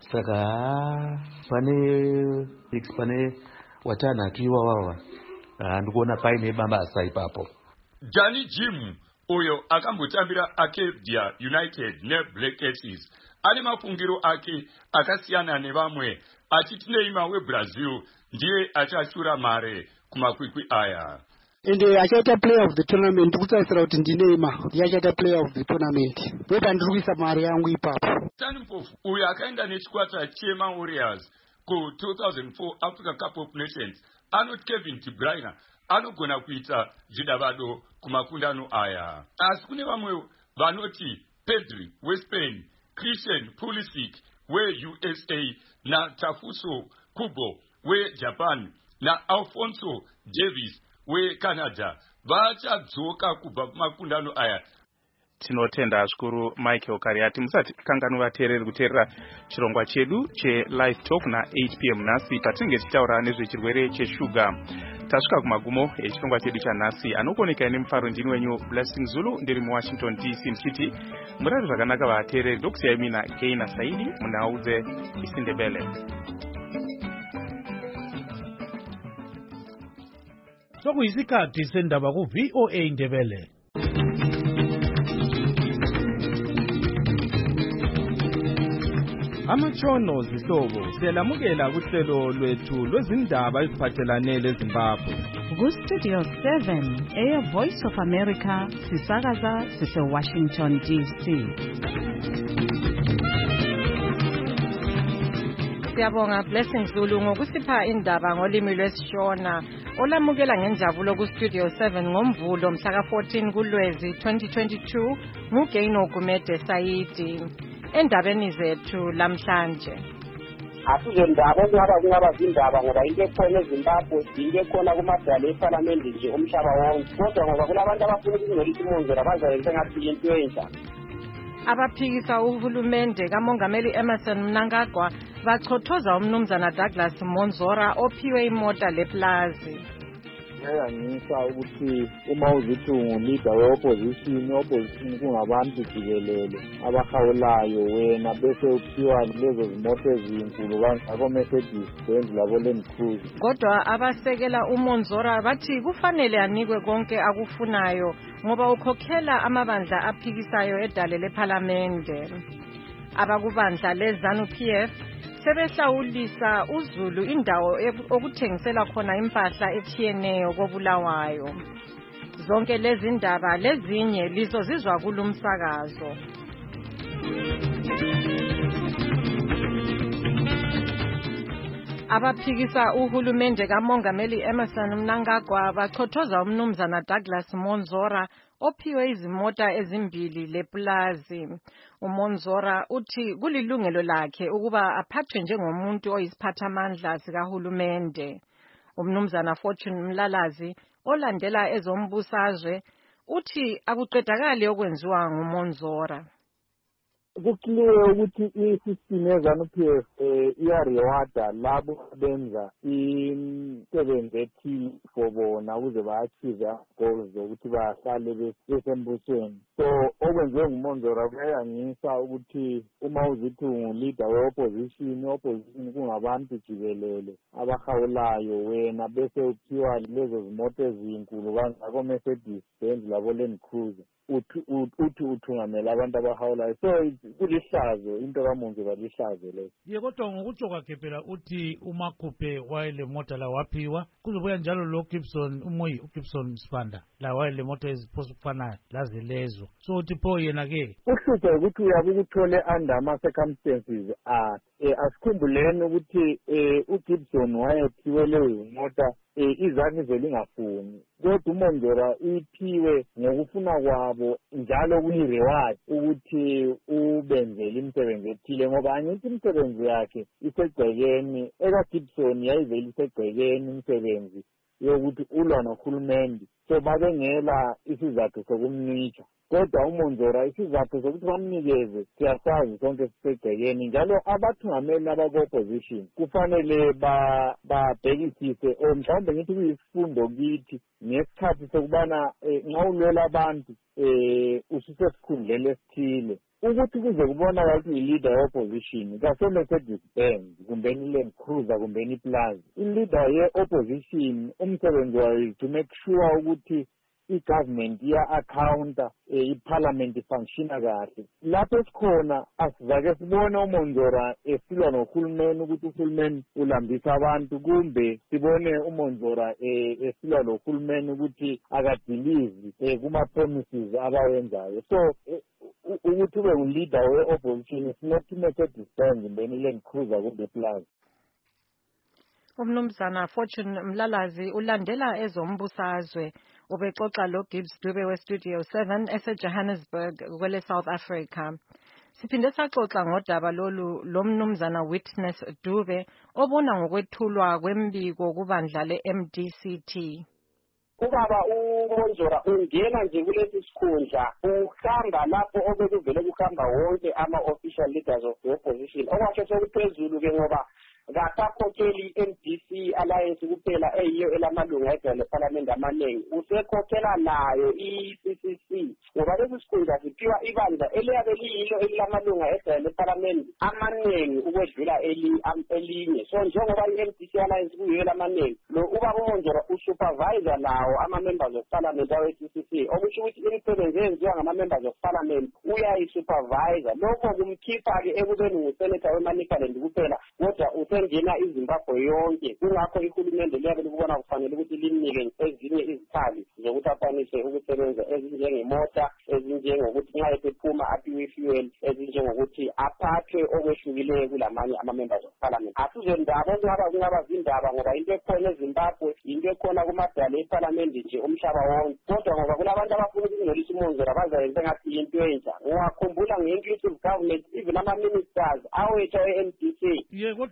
Saka pane pane watanhatu iwawawa ndikuona paine bambasa ipapo. Danny Jim uyo akambotambira Acadia United neBlack Aces ane mafungiro ake akasiyana nevamwe, achiti Neymar weBrazil ndiye achashura mare kumakwikwi aya. Ende achaita player of the tournament, kutarisira kuti ndi Neymar ndiye achaita player of the tournament. Ndopa ndiri kuisa mari yangu ipapo. Tani Mpofu uyo akaenda nechikwata chema Warriors ku two thousand four Africa Cup of Nations anoti Kevin De Bruyne anogona kuita zvidavado kumakundano aya, asi kune vamwe vanoti Pedri weSpain, Christian Pulisic weU S A na Tafuso Kubo weJapan na Alphonso Davies weCanada vachadzoka kubva kumakundano aya. tinotenda zvikuru Michael Kariati. Musati kanganwa vateereri kuteerera chirongwa chedu che-Live Talk na-eight p m nhasi patinenge tichitaura nezvechirwere cheshuga. Tasvika kumagumo echirongwa chedu chanhasi. Anokuoneka nemufaro ndini wenyu Blessing Zulu ndiri muWashington D C ndichiti murari zvakanaka vateereri. Ndokusiyai mina Gaina Saidi munhau dzeIsindebele. Sokuyisikhathi sendaba ku-V O A Ndebele. Amatshono zihlobo siyalamukela kuhlelo lwethu lwezindaba eziphathelane leZimbabwe. Ku-Studio seven, Air Voice of America, sisakaza sise-Washington D C. Siyabonga Blessing Zulu ngokusipha indaba ngolimi lwesiShona. Olamukela ngenjabulo ku-Studio seven ngomvulo mhla ka-fourteen kuLwezi twenty twenty-two nguGaino Gumede Saidi. Endabeni zethu lamhlanje asije ndaba okungaba kungaba zindaba ngoba into ekhona eZimbabwe into ekhona kumadala eParliament nje umhlaba wonke kodwa ngoba kulabantu abafuna ukungcolisa imonzera bazayenza ngathi into entsha. Abaphikisa uhulumende kaMongameli Emmerson Mnangagwa bachothoza umnumzana Douglas Monzora ophiwe imota leplazi. Ngiyangisa ukuthi uma uzithi unguleader we-opposition, opposition kungabantu jikelele abahawulayo wena bese uphiwa lezo zimoto ezinkulu ngako-Mercedes Benz labo-Land Cruiser. Kodwa abasekela uMonzora bathi kufanele anikwe konke akufunayo ngoba ukhokhela amabandla aphikisayo edale lephalamende. Abakubandla leZANU P F sebehlawulisa uZulu indawo okuthengisela khona impahla etshiyeneyo koBulawayo. Zonke lezi ndaba lezinye lizo zizwa kulumsakazo. Abaphikisa uhulumende kaMongameli Emmerson Mnangagwa bachothoza umnumzana Douglas Monzora ophiwe izimota ezimbili leplazi. uMonzora uthi kulilungelo lakhe ukuba aphathwe njengomuntu oyisiphathamandla sikahulumende. Umnumzana Fortune Mlalazi olandela ezombusazwe uthi akuqedakali okwenziwa nguMonzora. Kuclear ukuthi i-system yeZANU P F iyarewada labo benza imisebenzi ethile for bona ukuze ba-achieve goals zokuthi bahlale besembusweni. So okwenziwe nguMonzora kuyayangisa ukuthi uma uzithi unguleader we-opposition, i-opposition kungabantu jikelele abahawulayo wena bese uphiwa lezo zimoto ezinkulu ngako-Mercedes Benz labo-Land Cruiser. uthi uthi uthungamela abantu abahawulayo. So kulihlazo into kaMonzora lihlazo leyo. Ye kodwa ngokutsho kwakhe phela uthi uMakhuphe wayele mota la waphiwa kuzobuya njalo lo Gibson umoyi uGibson Sibanda la wayele mota eziphosa ukufanayo laze lezo. So uthi pho yena ke uhlupho ukuthi uyabe ukuthole under ama circumstances a asikhumbuleni ukuthi uGibson wayephiwe leyo mota izakhe zelingafuni kodwa uMonzora iphiwe ngokufuna kwabo njalo kuyi-reward ukuthi ubenzele imisebenzi ethile ngoba angithi imisebenzi yakhe isegcekeni eka-Gibson yayivele isegcekeni imisebenzi yokuthi ulwa nohulumende so babengela isizathu sokumnitsha kodwa uMonzora isizathu sokuthi bamnikeze siyasazi sonke sisegcekeni njalo abathungameli abako-opposition kufanele babhekisise or mhlawumbe ngithi kuyisifundo kithi ngesikhathi sokubana nxa ulwela abantu um ususesikhundleni esithile ukuthi kuze kubonakala ukuthi i-leader ye-opposition kase-Mercedes Benz kumbeni i-Land Cruiser kumbeni iplaza. I-leader ye-opposition umsebenzi wayo to make sure ukuthi i-government iya-accounta i-parliament ifunctiona kahle. Lapho esikhona asizake sibone uMonzora esilwa nohulumeni ukuthi uhulumeni ulambisa abantu kumbe sibone uMonzora esilwa nohulumeni ukuthi akadilizi kuma-promises abawenzayo. So ukuthi ube ngu-leader we-opposition is not Mercedes Benz mbeni i-Land Cruiser kumbe iplaza. Umnumzana Fortune Mlalazi ulandela ezombusazwe ubexoxa lo Gibbs Dube we-Studio seven ese-Johannesburg kwele South Africa. Siphinde saxoxa ngodaba lolu lomnumzana Witness Dube obona ngokwethulwa kwembiko kubandla le-M D C T. ubaba uMonzora ungena nje kulesi sikhundla uhamba lapho obekuvele kuhamba wonke ama-official leaders of the opposition okwasho sekuphezulu-ke ngoba kasakhokheli i-M D C Alliance kuphela eyiyo elamalunga edala lephalamende amaningi usekhokhela nayo i-C C C ngoba lesi sikhundla siphiwa ibandla eliyabe liyilo elilamalunga edala lephalamende amaningi ukwedlula elinye so njengoba i-M D C Alliance kuyiyo elamaningi lo ubaba uMonzora usupervisor lawo ama-members of parliament awe-C C C okusho ukuthi imisebenzi eyenziwa ngama-members of parliament uyayisupervisor lokho kumkhipha-ke ekubeni ngusenator weManicaland kuphela kodwa usengena iZimbabwe yonke kungakho ihulumende liyabe likubona kufanele ukuthi limnike ezinye izikhali zokuthi akwanise ukusebenza ezinjengemota ezinjengokuthi nxa esephuma aphiwe i-fuel ezinjengokuthi aphathwe okwehlukileyo kulamanye ama-members of parliament asizondaba kungaba kungaba zindaba ngoba into ekhona eZimbabwe into ekhona kumadala ephalamende nje umhlaba wonke kodwa ngoba kulabantu abafuna ukungcolisa uMonzora bazayenza ngathi into entsha ngiyakhumbula nge-inclusive government even ama-ministers awethu e-M D C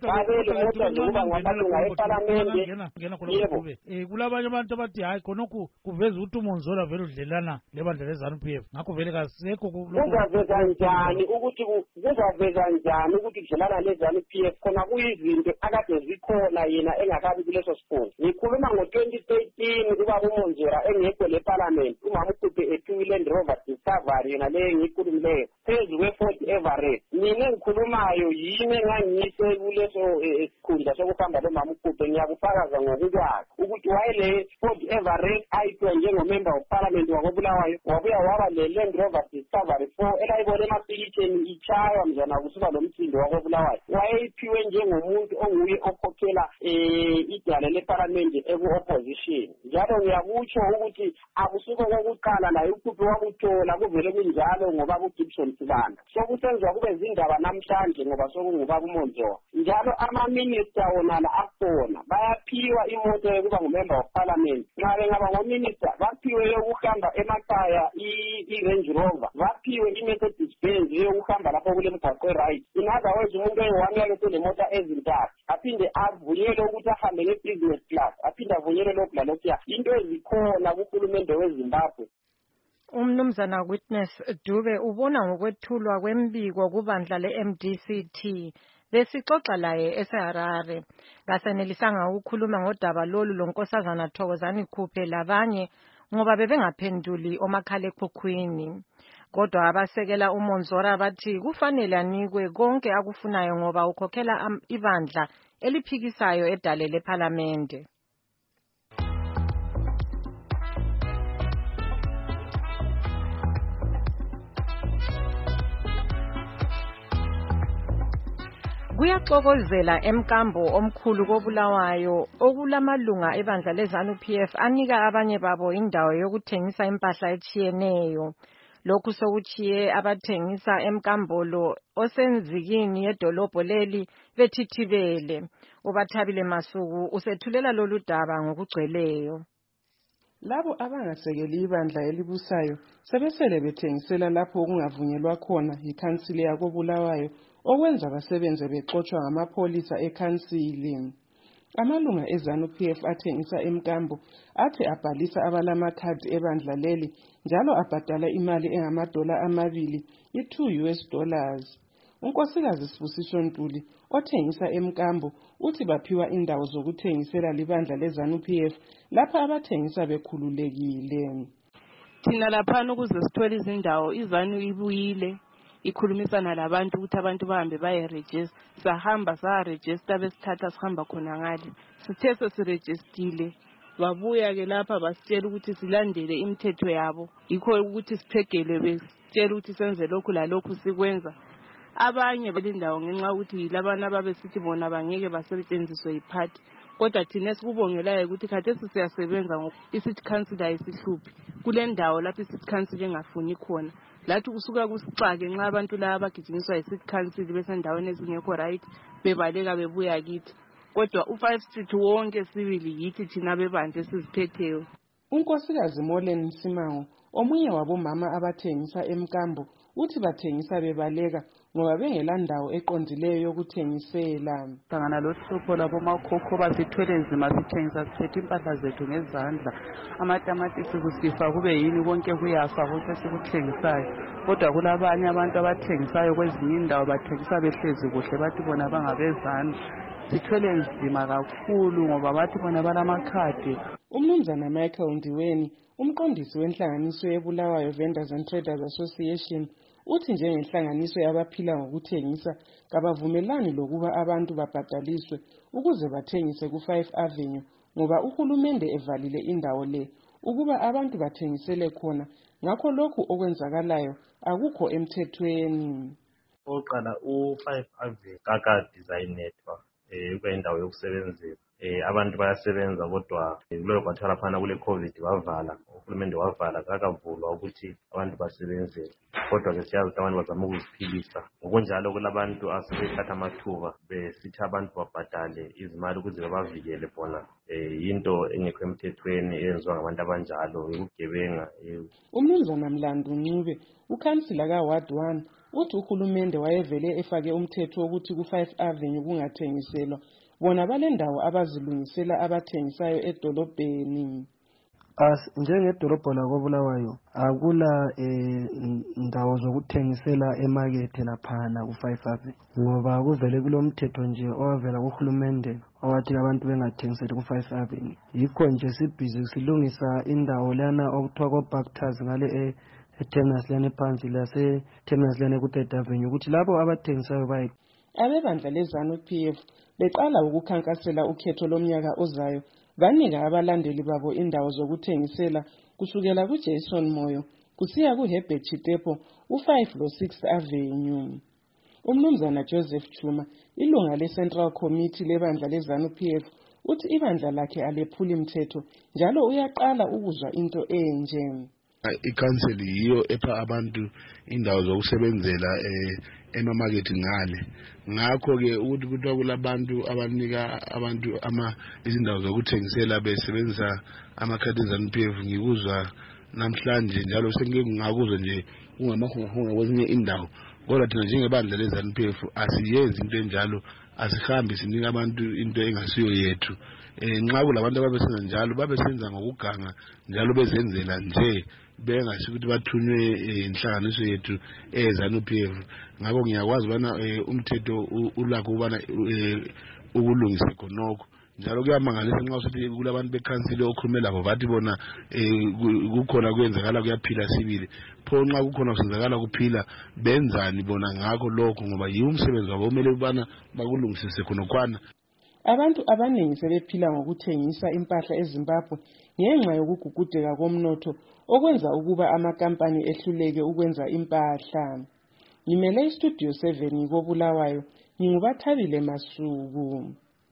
kulabanye abantu abathi hayi khonokhu kuveza ukuthi uMonzora vele udlelana lebandla le-ZANU P F ngakho vele kasekho kuzaveza njani ukuthi kuzaveza njani ukuthi kudlelana le-ZANU P F khona kuyizinto akade zikhona yena engakabi kuleso sikhundla ngikhuluma ngo-twenty thirteen ubaba uMonzora engekho leParliament umama ukhuphe ethiwa i-Land Rover Discovery yona leyo engiyikhulumileyo phezu kwe-Ford Everest mina engikhulumayo yimi engangiyise kuleso sikhundla sokuhamba lomama ukhuphe ngiyakufakaza ngokukwazi ukuthi wayele Ford Everest ayiphiwe njengomember of parliament wakobulawayo wabuya waba le-Land Rover Discovery four elayibona emapikitsheni itshaywa mzana kusuka lo msindo wakobulawayo wayeyiphiwe njengomuntu onguye okhokhela idala leparlament eku-opposition njalo ngiyakutsho ukuthi akusuko kokuqala naye ukhuphe wakuthola kuvele kunjalo ngoba kuGibson Sibanda sokusenziwa kube zindaba namhlanje ngoba sokungubaba uMonzora njalo ama-minister wonala akhona bayaphiwa imoto yokuba ngumember of parliament nxa bengaba ngominister baphiwe yokuhamba emakhaya i-Range Rover baphiwe i-Mercedes Benz yokuhamba lapho kule mgwaqo e-right in other words umuntu oyi-one yake selemota ezintathu aphinde avunyelwe ukuthi ahambe nge-business class aphinde avunyelwe lokhu lalokhuya into ezikhona kuhulumende weZimbabwe. Umnumzana Witness Dube ubona ngokwethulwa kwembiko kubandla le-M D C T besixoxa laye eseHarare kasenelisanga ukukhuluma ngodaba lolu lonkosazana Thokozani Khuphe labanye ngoba bebengaphenduli omakhalekhukhwini kodwa abasekela uMonzora bathi kufanele anikwe konke akufunayo ngoba ukhokhela ibandla eliphikisayo edale leParlamente. Kuyaxokozela emkambo omkhulu kobulawayo okulamalunga ebandla le-ZANU P F anika abanye babo indawo yokuthengisa impahla etshiyeneyo. Lokhu sokuchiye abathengisa emkambolo osenzikini yedolobho leli bethithibele. Ubathabile Masuku usethulela lolu daba ngokugcweleyo. Labo abangasekeli ibandla elibusayo sebesele bethengisela lapho okungavunyelwa khona yikhansili yakobulawayo okwenza basebenze bexoshwa ngamapholisa ekhansili. Amalunga eZANU P F athengisa emkambo athi abhalisa abalamakhadi ebandla leli njalo abhadala imali engamadola amabili i-two U S dollars. Unkosikazi Sibusiso Ntuli othengisa emkambo uthi baphiwa indawo zokuthengisela libandla leZANU P F lapha abathengisa bekhululekile. Thina lapha ukuze sithole izindawo iZANU ibuyile ikhulumisana labantu ukuthi abantu bahambe baye-register sahamba sa-register besithatha sihamba khona ngale sithe sesirejistile babuya-ke lapha basitshela ukuthi silandele imithetho yabo yikho ukuthi siphegelwe besitshela ukuthi senze lokhu lalokhu sikwenza abanye belindawo ngenxa ukuthi yilabana babesithi bona bangeke basetshenziswe yiphathi kodwa thina esikubongelayo ukuthi khathesi siyasebenza ngokuthi council ayisihluphi kule ndawo lapho i-city council engafuni khona lathi kusuka kusixake nxa abantu laba bagijinyiswa yi-city council besendaweni ezingekho right bebaleka bebuya kithi kodwa u-five street wonke sibili yithi thina bebandla esiziphetheyo. Unkosikazi Molen Simango, omunye wabomama abathengisa emkambo, uthi bathengisa bebaleka ngoba bengelandawo eqondileyo yokuthengisela. Hlangana lohlupho labomakhokho basithwele nzima sithengisa siphethe impahla zethu ngezandla. Amatamatisi kusifa kube yini konke kuyafa konke sikuthengisayo. Kodwa kulabanye abantu abathengisayo kwezinye indawo bathengisa behlezi kuhle bathi bona bangabezandla. Sithwele nzima kakhulu ngoba bathi bona balamakhadi. Umnumzana Michael Ndiweni, umqondisi wenhlanganiso yeBulawayo Vendors and Traders Association, uthi njengenhlanganiso yabaphila ngokuthengisa kabavumelani lokuba abantu babhadaliswe ukuze bathengise ku five Avenue ngoba uhulumende evalile indawo le ukuba abantu bathengisele khona, ngakho lokhu okwenzakalayo akukho emthethweni. Oqala u five Avenue kaka design network eh kuyindawo yokusebenzela. Eh abantu bayasebenza kodwa kuloyo kwathala phana kule covid wavala, uhulumende wavala kakavulwa ukuthi abantu basebenzele. Kodwa ke siyazi ukuthi abantu bazama ukuziphilisa. Ngokunjalo kulabantu asebethatha amathuba besithi abantu babhadale izimali ukuze babavikele bona eh into engekho emthethweni eyenziwa ngabantu abanjalo ukugebenga. Umnumzana Mlandu Ncube, ukhansila ka Ward one, uthi uhulumende wayevele efake umthetho ukuthi ku five Avenue kungathengiselwa. Bona balendawo abazilungisela abathengisayo edolobheni. As njengedolobho lakoBulawayo akula indawo zokuthengisela emarket laphana ku five Avenue ngoba kuvele kulomthetho nje owavela kuhulumende owathi abantu bengathengiseli ku five Avenue. Yikho nje sibhizi silungisa indawo lana okuthiwa ko Bactors ngale eTerminus lane phansi lase Terminus lane ku third Avenue ukuthi labo abathengisayo bayi. Abebandla leZANU P F beqala ukukhankasela ukhetho lomnyaka ozayo, banika abalandeli babo indawo zokuthengisela kusukela ku Jason Moyo kusiya ku Herbert Chitepo u five lo six Avenue. Umnumzana Joseph Chuma, ilunga le Central Committee lebandla leZANU P F, uthi ibandla lakhe alephuli imithetho njalo uyaqala ukuzwa into enje. I-council yiyo epha abantu indawo zokusebenzela eh emamarket ngale. Ngakho ke ukuthi kuthiwa kulabantu abanika abantu ama izindawo zokuthengisela besebenzisa amakhadi eZANU P F ngikuzwa namhlanje njalo sengike ngakuzwe nje ungamahunga kwezinye indawo. Kodwa thina njengebandla leZANU P F asiyenzi into enjalo, asihambi sinika abantu into engasiyo yethu. Eh nxa kulabantu ababesenza njalo babesenza ngokuganga njalo bezenzela nje bengasho ukuthi bathunywe inhlanganiso yethu eZANU P F. Ngakho ngiyakwazi bana umthetho ulakho ubana ukulungisa khonokho. Njalo kuyamangalisa nxa usithi kulabantu bekhansile okhulumela labo bathi bona kukhona kwenzakala kuyaphila sibili. Pho nxa kukhona kusenzakala kuphila benzani bona ngakho lokho ngoba yiwo umsebenzi wabo omele ubana bakulungisise khonokwana. Abantu abaningi sebephila ngokuthengisa impahla eZimbabwe ngenxa yokugugudeka komnotho okwenza ukuba amakampani ehluleke ukwenza impahla. Ngimele iStudio seven koBulawayo, ngingubathabile Masuku.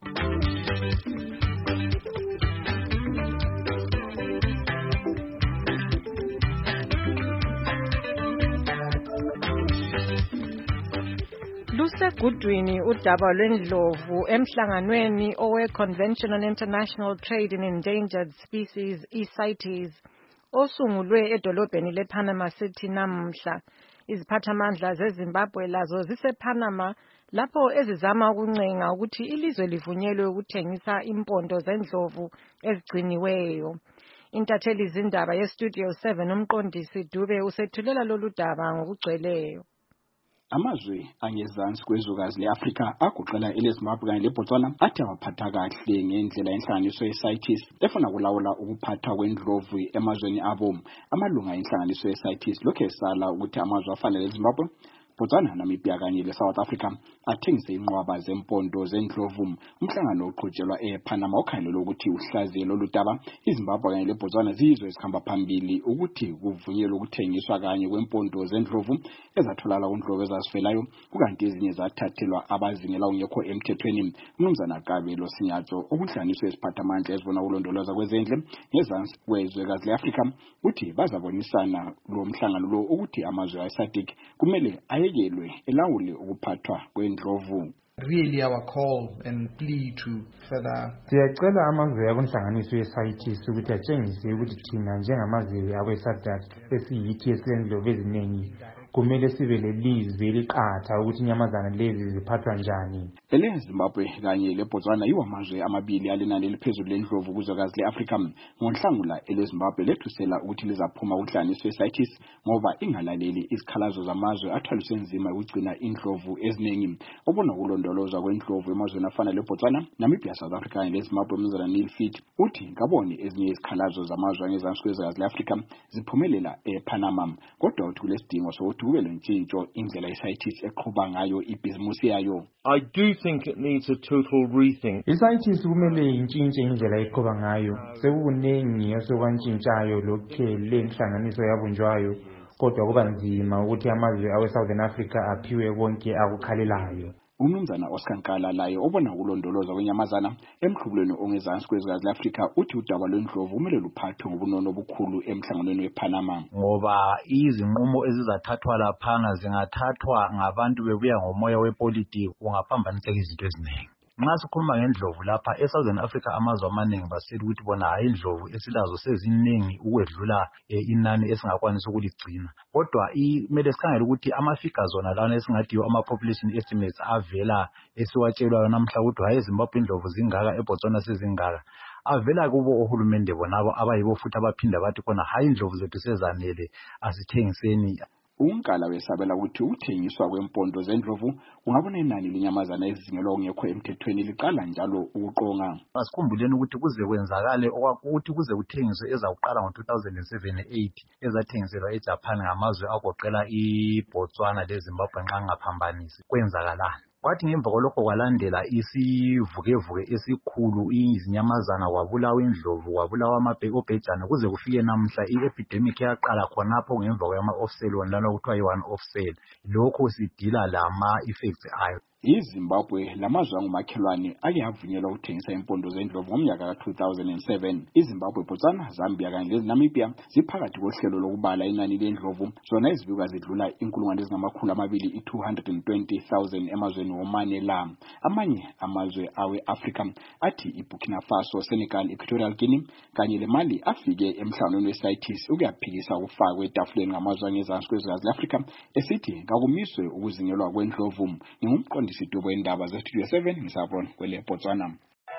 Lusegudwini udaba lwendlovu emhlanganweni owe Convention on International Trade in Endangered Species CITES osungulwe edolobheni lePanama City namhla. Iziphathamandla zeZimbabwe lazo zisePanama lapho ezizama ukuncenga ukuthi ilizwe livunyelwe ukuthengisa impondo zendlovu ezigciniweyo. Intatheli zindaba yeStudio seven umqondisi Dube usethulela lolu daba ngokugcweleyo. Amazwe angezansi kwezwekazi leAfrika agoqela eleZimbabwe kanye leBotswana athi abaphatha kahle ngendlela yenhlanganiso yeCITES efuna kulawula ukuphathwa kwendlovu emazweni abo. Amalunga enhlanganiso yeCITES lokho esala ukuthi amazwe afana leZimbabwe, Botswana, Namibia kanye leSouth Africa athengise inqwaba zempondo zendlovu. Umhlangano oqhutshelwa ePanama ukhangelwe ukuthi uhlaziye lolu daba. iZimbabwe kanye leBotswana zizwe ezihamba phambili ukuthi kuvunyelwe ukuthengiswa kanye kwempondo zendlovu ezatholakala kundlovu ezasifelayo, kukanti ezinye zathathelwa abazingela ungekho emthethweni. Umnumzana Kabelo Sinyatsho okuhlanganiswe esiphathamandla ezibona ukulondoloza kwezendle ngezansi kwezwekazi leAfrika uthi bazabonisana lo mhlangano lo ukuthi amazwe aSADC kumele ayekelwe elawule ukuphathwa kwendlovu. really our call and plea to further. Siyacela amazwe akunhlanganiso ye-CITES ukuthi atshengise ukuthi thina njengamazwe awe-SADC esiyithi esilendlovu eziningi kumele sibe lelizwi eliqatha ukuthi inyamazana lezi ziphathwa njani. Ele Zimbabwe kanye leBotswana yiwo amazwe amabili alenani eliphezulu lendlovu kuzwekazi le-Afrika. NgoNhlangula ele Zimbabwe lethusela ukuthi lizaphuma kuhlanganiso ye-CITES ngoba ingalaleli izikhalazo zamazwe athwaliswe nzima ukugcina indlovu eziningi. Obona ukulondolozwa kwendlovu emazweni afana leBotswana, Namibia, South Africa kanye leZimbabwe Mzila Neil Fit uthi ngabone ezinye izikhalazo zamazwe angezansi kwezwekazi le-Afrika ziphumelela ePanama, kodwa uthi kulesidingo sokuthi kube lentshintsho indlela ye-CITES eqhuba ngayo ibhizimusi yayo. I do think it needs a total rethink. I-CITES kumele intshintshe indlela eqhuba ngayo. Sekukuningi osokwantshintshayo lokukhele inhlanganiso yabunjwayo, kodwa kuba nzima ukuthi amazwe awe-Southern Africa aphiwe konke akukhalelayo. Umnumzana Oscar Nkala laye obona ukulondolozwa kwenyamazana emhlubulweni ongezansi kwezwekazi le-Afrika uthi udaba lwendlovu kumele luphathwe ngobunono obukhulu emhlanganweni wePanama, ngoba izinqumo ezizathathwa laphana zingathathwa ngabantu bebuya ngomoya wepolitiki, kungaphambaniseka izinto eziningi. Nxa sikhuluma ngendlovu lapha eSouthern Africa amazwe amaningi basithi ukuthi bona hayi indlovu esilazo seziningi ukwedlula inani esingakwanisa ukuligcina, kodwa kumele sikhangele ukuthi ama-figures zona lana esingathi ama-population estimates avela esiwatshelwayo namhla ukuthi hayi eZimbabwe indlovu zingaka, eBotswana sezingaka, avela kubo ohulumende bonabo abayibo futhi abaphinda bathi khona hayi indlovu zethu sezanele asithengiseni. Unkala wesabela ukuthi ukuthengiswa kwempondo zendlovu kungabona inani lenyamazana ezizingelwa kungekho emthethweni liqala njalo ukuqonga. Asikhumbuleni ukuthi kuze kwenzakale ukuthi kuze kuthengiswe ezakuqala ngo-two thousand seven eight ezathengiselwa eJapan ngamazwe agoqela iBotswana leZimbabwe nxa ngaphambanisi kwenzakalani. Kwathi ngemva kwalokho kwalandela isivukevuke esikhulu, izinyamazana kwabulawa indlovu, kwabulawa amabhejane kuze kufike namhla i-epidemic yaqala khonapho ngemva kwama-off-sale wona lana kuthiwa yi-one off-sale. Lokho sidila lama-effects ayo. iZimbabwe lamazwe angumakhelwane ake avunyelwa ukuthengisa impondo zendlovu ngomnyaka ka two thousand seven. iZimbabwe, Botswana, Zambia kanye leNamibia ziphakathi kohlelo lokubala inani lendlovu, zona ezibikwa zidlula inkulungwane ezingamakhulu amabili i-two hundred twenty thousand emazweni womane la. Amanye amazwe awe-Afrika athi iBurkina Faso, Senegal, Equatorial Guinea kanye leMali afike emhlanganweni we-CITES ukuyaphikisa ukufakwa etafuleni ngamazwe angezansi kwezwekazi le-Afrika esithi kakumiswe ukuzingelwa kwendlovu. Ngumqondisi Situbo indaba ze-Studio seven ngisabona kwele Botswana.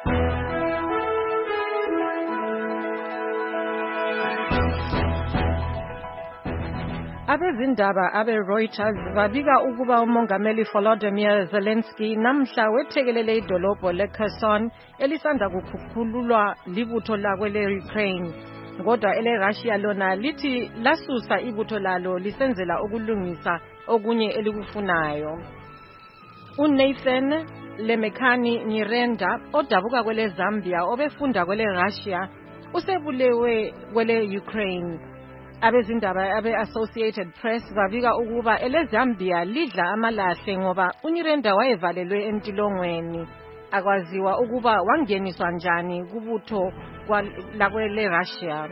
Abezindaba abe-Reuters babika ukuba umongameli Volodymyr Zelensky namhla wethekelele idolobho le-Kherson elisanda kukhukhululwa libutho lakwe le-Ukraine, kodwa ele-Russia lona lithi lasusa ibutho lalo lisenzela ukulungisa okunye elikufunayo. uNathan Lemekhani Nyirenda odabuka kwele Zambia obefunda kwele Russia usebulewe kwele Ukraine. Abezindaba abe-Associated Press babika ukuba ele Zambia lidla amalahle ngoba uNyirenda wayevalelwe entilongweni, akwaziwa ukuba wangeniswa njani kubutho lakwele Russia.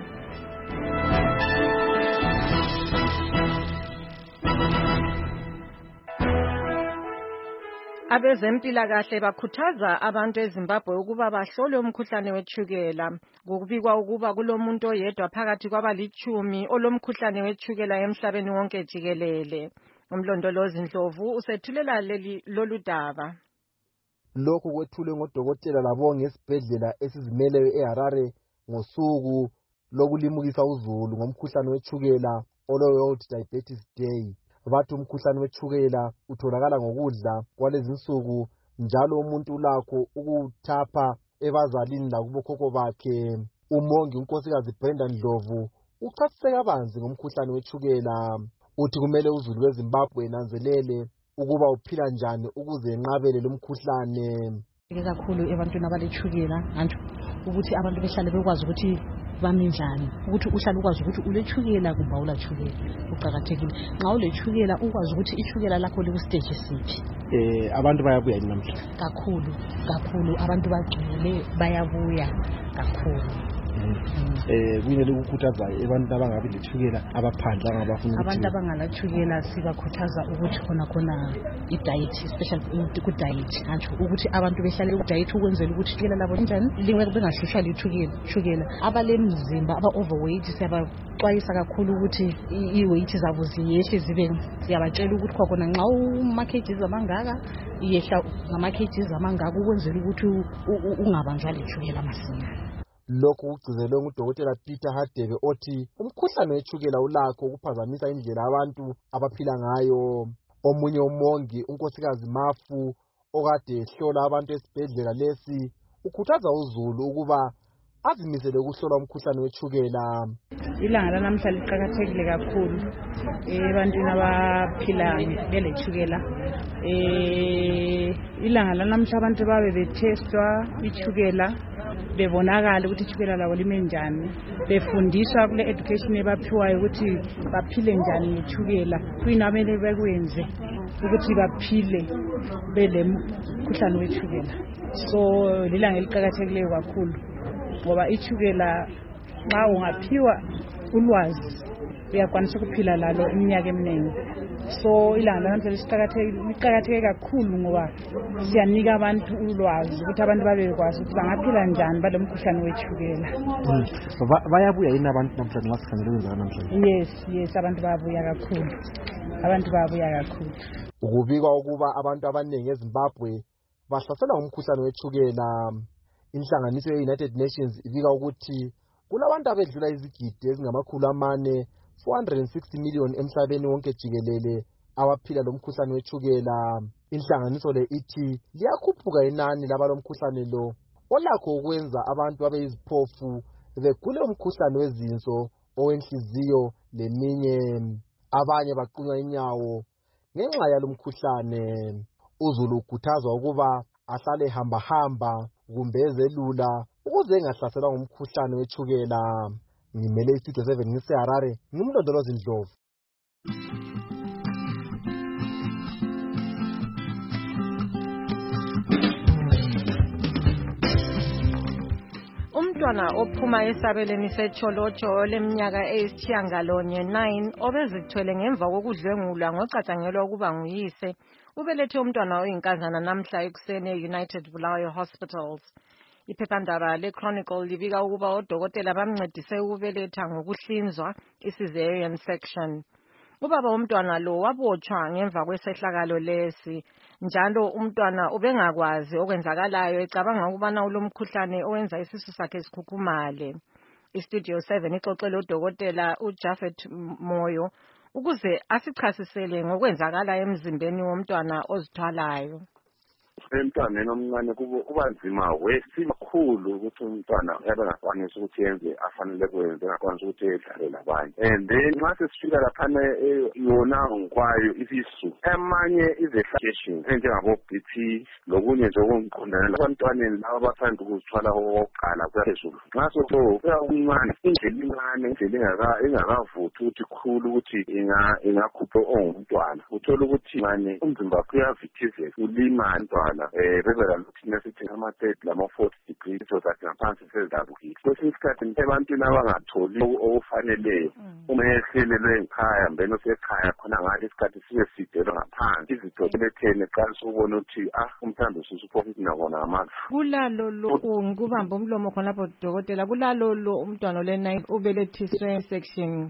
Abezempilakahle bakhuthaza abantu eZimbabwe ukuba bahlole umkhuhlane wetshukela. Kubikwa ukuba kulomuntu oyedwa phakathi kwabalichumi olomkhuhlane wetshukela emhlabeni wonke jikelele. Umlondolozi Ndlovu usethulela leli lolu daba. Lokhu kwethulwe ngodokotela labonge esibhedlela esizimeleyo eHarare ngosuku lokulimukisa uzulu ngomkhuhlane wetshukela olo World Diabetes Day. Bathi umkhuhlane wetshukela utholakala ngokudla kwalezinsuku njalo umuntu ulakho ukuthapha ebazalini lakubokhokho bakhe. Umongi unkosikazi Brenda Ndlovu uchasise kabanzi ngomkhuhlane wetshukela. Uthi kumele uzulu weZimbabwe nanzelele ukuba uphila njani ukuze enqabele lomkhuhlane. Kakhulu ebantwini abalethukela nje ukuthi abantu behlale bekwazi ukuthi bami njani, ukuthi uhlale ukwazi ukuthi ulethukela kumbe awulathukela. Uqhakathekile nxa ulethukela ukwazi ukuthi ithukela lakho liku stage siphi. Eh abantu bayabuya namhla kakhulu kakhulu abantu bagcwele bayabuya kakhulu. eh kuyini ukukhuthaza abantu abangabi lethukela abaphandle angabafuna abantu abangalathukela sibakhuthaza ukuthi khona khona i-diet special ku diet antsho ukuthi abantu behlale ku diet ukwenzela ukuthi thukela labo njani linge bengahlushwa lithukela thukela abalemzimba aba overweight siyabaxwayisa kakhulu ukuthi i-weight zabo ziyehle zibe siyabatshela ukuthi khona nxa uma kgs amangaka iyehla ngama kgs amangaka ukwenzela ukuthi ungabanjwa lithukela masinyane. Lokhu kugcizelwe ngudokotela Peter Hadebe othi umkhuhlane wethukela ulakho ukuphazamisa indlela abantu abaphila ngayo. Omunye umongi unkosikazi Mafu okade ehlola abantu esibhedlela lesi ukhuthaza uZulu ukuba azimisele ukuhlola umkhuhlane wethukela. Ilanga lanamhla liqhakathekile kakhulu ebantwini abaphila belethukela. Eh ilanga lanamhla abantu babe betestwa ithukela bebonakala ukuthi ithukela labo lime njani, befundiswa kule education ebaphiwayo ukuthi baphile njani nethukela, kuyini abele bekwenze ukuthi baphile bele mkhuhlane wethukela. So lilanga eliqhakathekileyo kakhulu ngoba ithukela nxa ungaphiwa ulwazi uyakwanisa ukuphila lalo iminyaka eminingi. So ilanga lanamhla liqhakatheke kakhulu ngoba siyanika abantu ulwazi ukuthi abantu babekwazi ukuthi bangaphila njani balo mkhuhlane wethukela. Bayabuya yini abantu namhlanje ngasikhangela ukwenza namhlanje? Yes, yes abantu bayabuya kakhulu. Abantu bayabuya kakhulu. Ukubikwa ukuba abantu abaningi eZimbabwe bahlaselwa ngumkhuhlane wethukela. Inhlanganiso ye-United Nations ibika ukuthi kulabantu abedlula izigidi ezingamakhulu amane four hundred sixty million emhlabeni wonke jikelele abaphila lomkhuhlane wethukela. Inhlanganiso le ithi liyakhuphuka inani labalo mkhuhlane lo olakho ukwenza abantu abeyiziphofu begule umkhuhlane wezinso, owenhliziyo leminye. Abanye baqunywa inyawo ngenxa yalo mkhuhlane. uZulu ukhuthazwa ukuba ahlale hamba hamba kumbe ezelula ukuze engahlaselwa ngumkhuhlane wethukela. Ngimele istudio seven ngiseHarare, ngimlondolozi Ndlovu. Umntwana ophuma esabeleni seCholocho leminyaka eyisitshiyangalonye nine obezithwele ngemva kokudlwengulwa ngocatshangelwa ukuba nguyise ubelethe umntwana oyinkazana namhla ekuseni e-United Bulawayo Hospitals. Iphephandaba le-Chronicle libika ukuba odokotela bamncedise ukubeletha ngokuhlinzwa i-cesarean section. Ubaba womntwana lo wabotshwa ngemva kwesehlakalo lesi, njalo umntwana ubengakwazi okwenzakalayo ecabanga ukubana ulomkhuhlane owenza isisu sakhe sikhukhumale. Istudio seven ixoxele udokotela uJafet Moyo ukuze asichasisele ngokwenzakala emzimbeni womntwana ozithwalayo. Emntwaneni omncane kuba nzima wesikhulu ukuthi umntwana yabe ngakwanisa ukuthi yenze afanele kwenze ngakwanisa ukuthi edlale labanye. And then nxa sesifika laphana yona ngokwayo isisu emanye izehlasation enjengabo B P lokunye nje okungiqondana abantwaneni laba abathanda ukuzithwala okokuqala kuyaphezulu. Nxa sokho kuyakuncane indlela incane indlela engakavuthi ukuthi khulu ukuthi ingakhupha ongumntwana. Uthola ukuthi manje umzimba wakho uyavithizela ulima ntwana eh bevela ukuthi nesithi ama-third lama-fourth degree sozathi ngaphansi sezidabukile. Kwesinye isikhathi ebantwini abangatholi okufaneleyo uma ehlelelwe ngikhaya mbeni osekhaya khona ngale isikhathi sibe sidelwe ngaphansi izitho belethene qalisa ukubona ukuthi ah umthando usuphofu nakona amazi. Kulalo lo ngikubamba umlomo khonapho dokotela kulalo lo umntwana ole-nine ubelethiswe section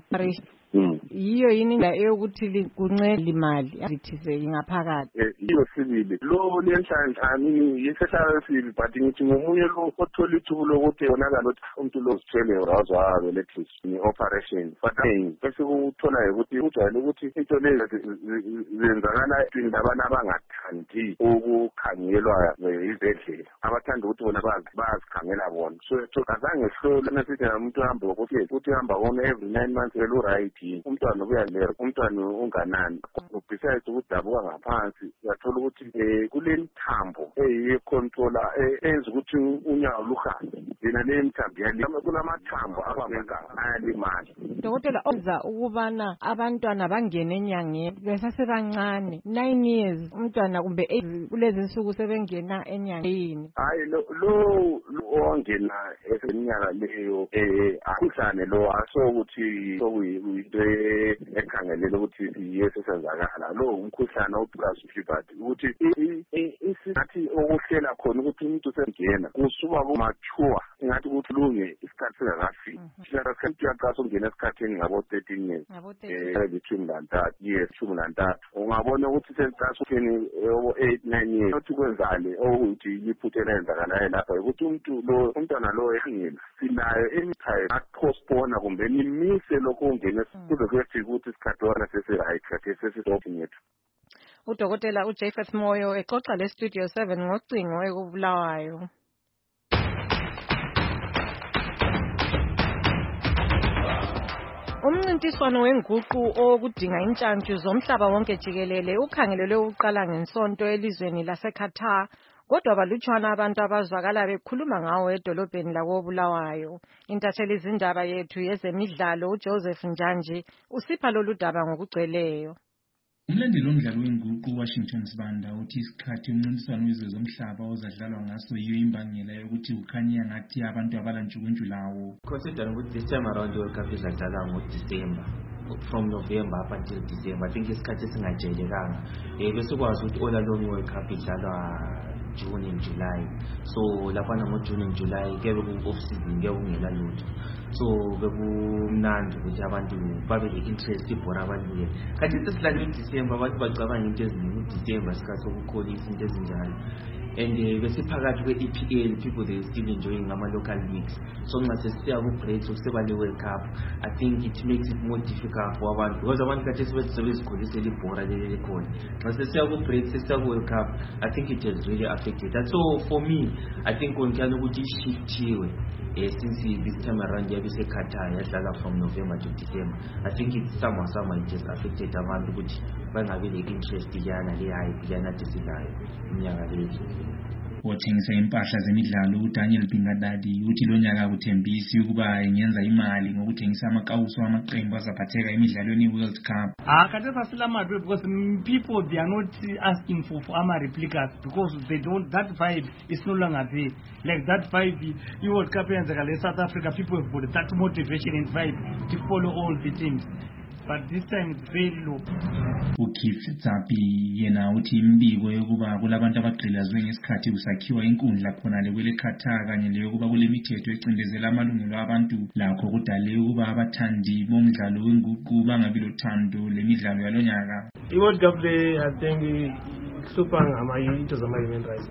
yiyo yini indlela eyokuthi kuncede imali azithize ingaphakathi iyo sibili lo lenhlanhlani yesehlala sibili but ngithi ngomunye lo othola ithubu lokuthi yonakala ukuthi umuntu lo uzithwele urazwa belethiswe ni operation but bese ukuthola ukuthi ujayele ukuthi into lezi zenzakala ebantwini labantu abangathandi ukukhangelwa izedlela abathanda ukuthi bona bazikhangela bona so azange hlole nasithi umuntu uhamba ukuthi uthi uhamba wona every nine months vele uright umntwana uyalera umntwana unganani besides ukudabuka ngaphansi uyathola ukuthi kule mithambo eyicontroller enza ukuthi unyawo luhambe yena le mthambi yali kulamathambo abamaka ayalimala. Dokotela oza ukubana abantwana bangene enyangeni besasebancane nine years umntwana kumbe eight kulezi insuku sebengena enyangeni. Hayi lo lo ongena eseminyaka leyo eh akuhlane lo aso ukuthi sokuyinto ekhangelele ukuthi yese senzakala lo umkhuhlane obukazi puberty ukuthi isithi okuhlela khona ukuthi umuntu sengena kusuka kumature ngathi ukuthi lunge isikhathi singakafiki. Siyara sento yaqasa ungena esikhathini ngabo thirteen years eh lithumi nantathu yes thumi nantathu ungabona ukuthi sesiqasa ukeni eight nine years ukuthi kwenzale ukuthi iphuthe lenzakala lapha ukuthi umuntu lo umntwana lo ehingela sinayo emithayo akupostpone kumbe nimise lokho ungena kuze kuyefika ukuthi isikhathi wona sesiright kathi sesizophinyethu. Udokotela uJapheth Moyo exoxa le Studio seven ngocingo ekubulawayo. Umncintiswano wenguqu okudinga intshantshu zomhlaba wonke jikelele ukhangelelwe uqala ngensonto elizweni laseQatar. Kodwa balutshwana abantu abazwakala bekhuluma ngawo edolobheni lakoBulawayo. Intatheli izindaba yethu yezemidlalo uJoseph Njanje usipha lolu daba ngokugcweleyo. Umlandeli womdlalo wenguqu Washington Sibanda uthi isikhathi umncintiswano wezwe zomhlaba ozadlalwa ngaso yiyo imbangela yokuthi ukhanya ngathi abantu abalantshukuntshu lawo. Considering ukuthi this time around World Cup izadlala ngoDecember from November up until December. I think isikhathi singajayelekanga. Eh bese kwazi ukuthi all along World Cup idlalwa June and July. So lapha ngo June and July kebe ku off season kebe ungela lutho. So bekumnandi ukuthi abantu babe le interest ibhora abantu. Kanti sesilanda uDecember abantu bacabanga into eziningi uDecember sikhathi sokukhola izinto ezinjalo. And uh, besiphakathi kwe-E P L people they still enjoying ama local leagues. So nxa sesiya ku break sokuseba le World Cup, I think it makes it more difficult for abantu because abantu kade sebezikholisela ibhora leli khona. Nxa sesiya ku break sesiya ku World Cup, I think it has really affected that. So for me, I think konke ukuthi shiftiwe eh since this time around yabe seQatar yadlala from November to December. I think it's somehow somehow it has affected abantu ukuthi bangabe le interest yana le hype yana desilayo iminyaka leyo. Othengisa impahla zemidlalo uDaniel Bingadadi uthi lo nyaka kuthembisi ukuba engenza imali ngokuthengisa amaqawuso amaqembu azaphatheka emidlalweni yeWorld Cup. Ah kade sasilamadwe because people they are not asking for for ama replicas because they don't that vibe is no longer there. Like that vibe in World Cup yenzeka le South Africa people have got that motivation and vibe to follow all the teams. But this time it's very low. uKeith Tsapi yena uthi imbiko yokuba kulabantu abagqilazwe ngesikhathi kusakhiwa inkundla khona le kwele Qatar kanye le yokuba kule mithetho ecindezela amalungelo abantu lakho kudale ukuba abathandi bomdlalo wenguqu bangabi lothando lemidlalo yalonyaka. iWorld Cup le I think ihlupha ngama into zama human rights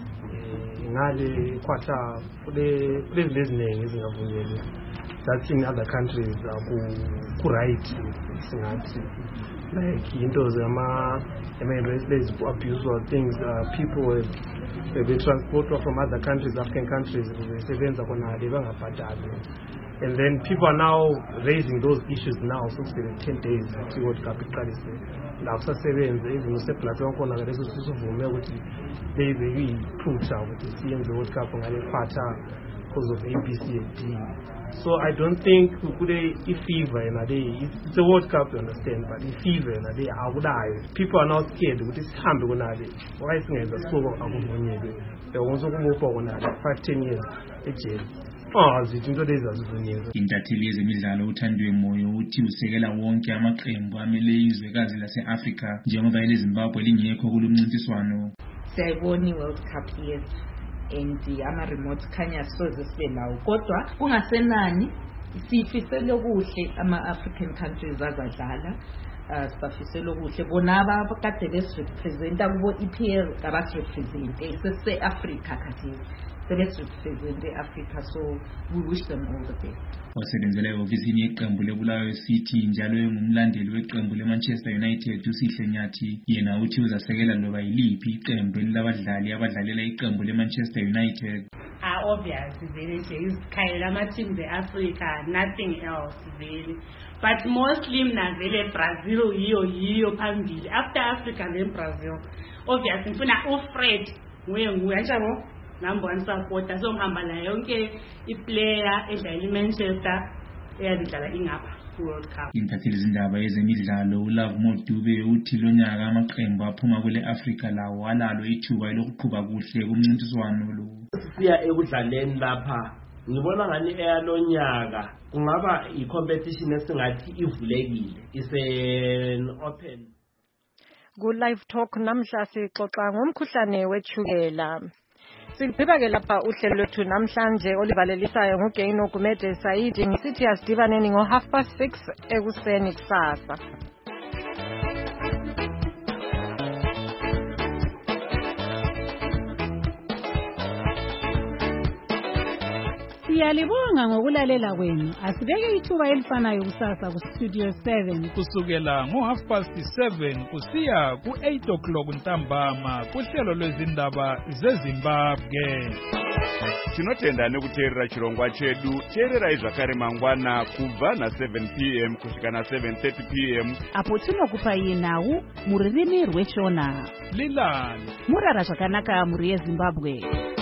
ngale Qatar kule kule leziningi ezingavunyelwe. That's in other countries uh, who right singathi like into zama there's abuse or things uh, people they be transported from other countries, African countries, besebenza khona bangabhadali. And then people are now raising those issues now since the ten days at World Cup iqalise la kusasebenza even useplatform khona ngaleso sisivume ukuthi baby uyiphutha ukuthi siyenze World Cup ngale Qatar because of A B C and D. So I don't think we could a fever in a day. It's a World Cup, you understand, but a fever in a day, I would die. People are not scared with this hand on a day. Why is it so? I would win it. They also move on five, ten years. It's oh, zinto lezi azivunyezo. Intatheli yezemidlalo uThandwe Moyo uthi usekela wonke amaqembu amele izwekazi lase-Afrika njengoba eleZimbabwe lingekho kulomncintiswano. Siyayibona iWorld Cup yes. And ama remote khanya soze sibe lawo kodwa kungasenani sifisele kuhle ama African countries azadlala uh, sifisele kuhle bona abakade besirepresenta kubo E P L abasirepresente sese Africa khathi sebesirepresente Africa, so we wish them all the best. Osebenzela ehofisini yeqembu leBulawayo City njalo engumlandeli weqembu leManchester United uSihle Nyathi yena uthi uzasekela loba yiliphi iqembu elabadlali abadlalela iqembu leManchester United. Ah obvious very is khayela ama team eAfrica, nothing else really, but mostly mna vele Brazil yiyo yiyo phambili after Africa then Brazil. Obviously ngifuna uFred nguye nguye njalo number one supporter so ngihamba la yonke iplayer edlala iManchester eyadlala ingapha World Cup. Intatheli izindaba ezemidlalo uLove Modube uthi lo nyaka amaqembu aphuma kwele Africa lawo alalo ithuba lokuqhuba kuhle kumncintiswano lo. Siya ekudlaleni lapha ngibona ngani eyalonyaka kungaba i-competition esingathi ivulekile is an open. Ku live talk namhla sixoxa ngomkhuhlane wechukela. Sigqiba-ke lapha uhlelo lwethu namhlanje olivalelisayo nguGaino Gumede Saidi ngisithi asidibaneni ngo half past six ekuseni kusasa. Siyalibonga ngokulalela kwenu. Asibeke ithuba elifanayo kusasa ku Studio seven kusukela ngo half past seven kusiya ku eight o'clock ntambama kuhlelo lwezindaba zeZimbabwe. Tinotenda nekuteerera chirongwa chedu. Teererai zvakare mangwana kubva na seven p m kusvika na seven thirty p m apo tinokupa yenhau mururimi rweshona. Lilani murara zvakanaka muri yeZimbabwe.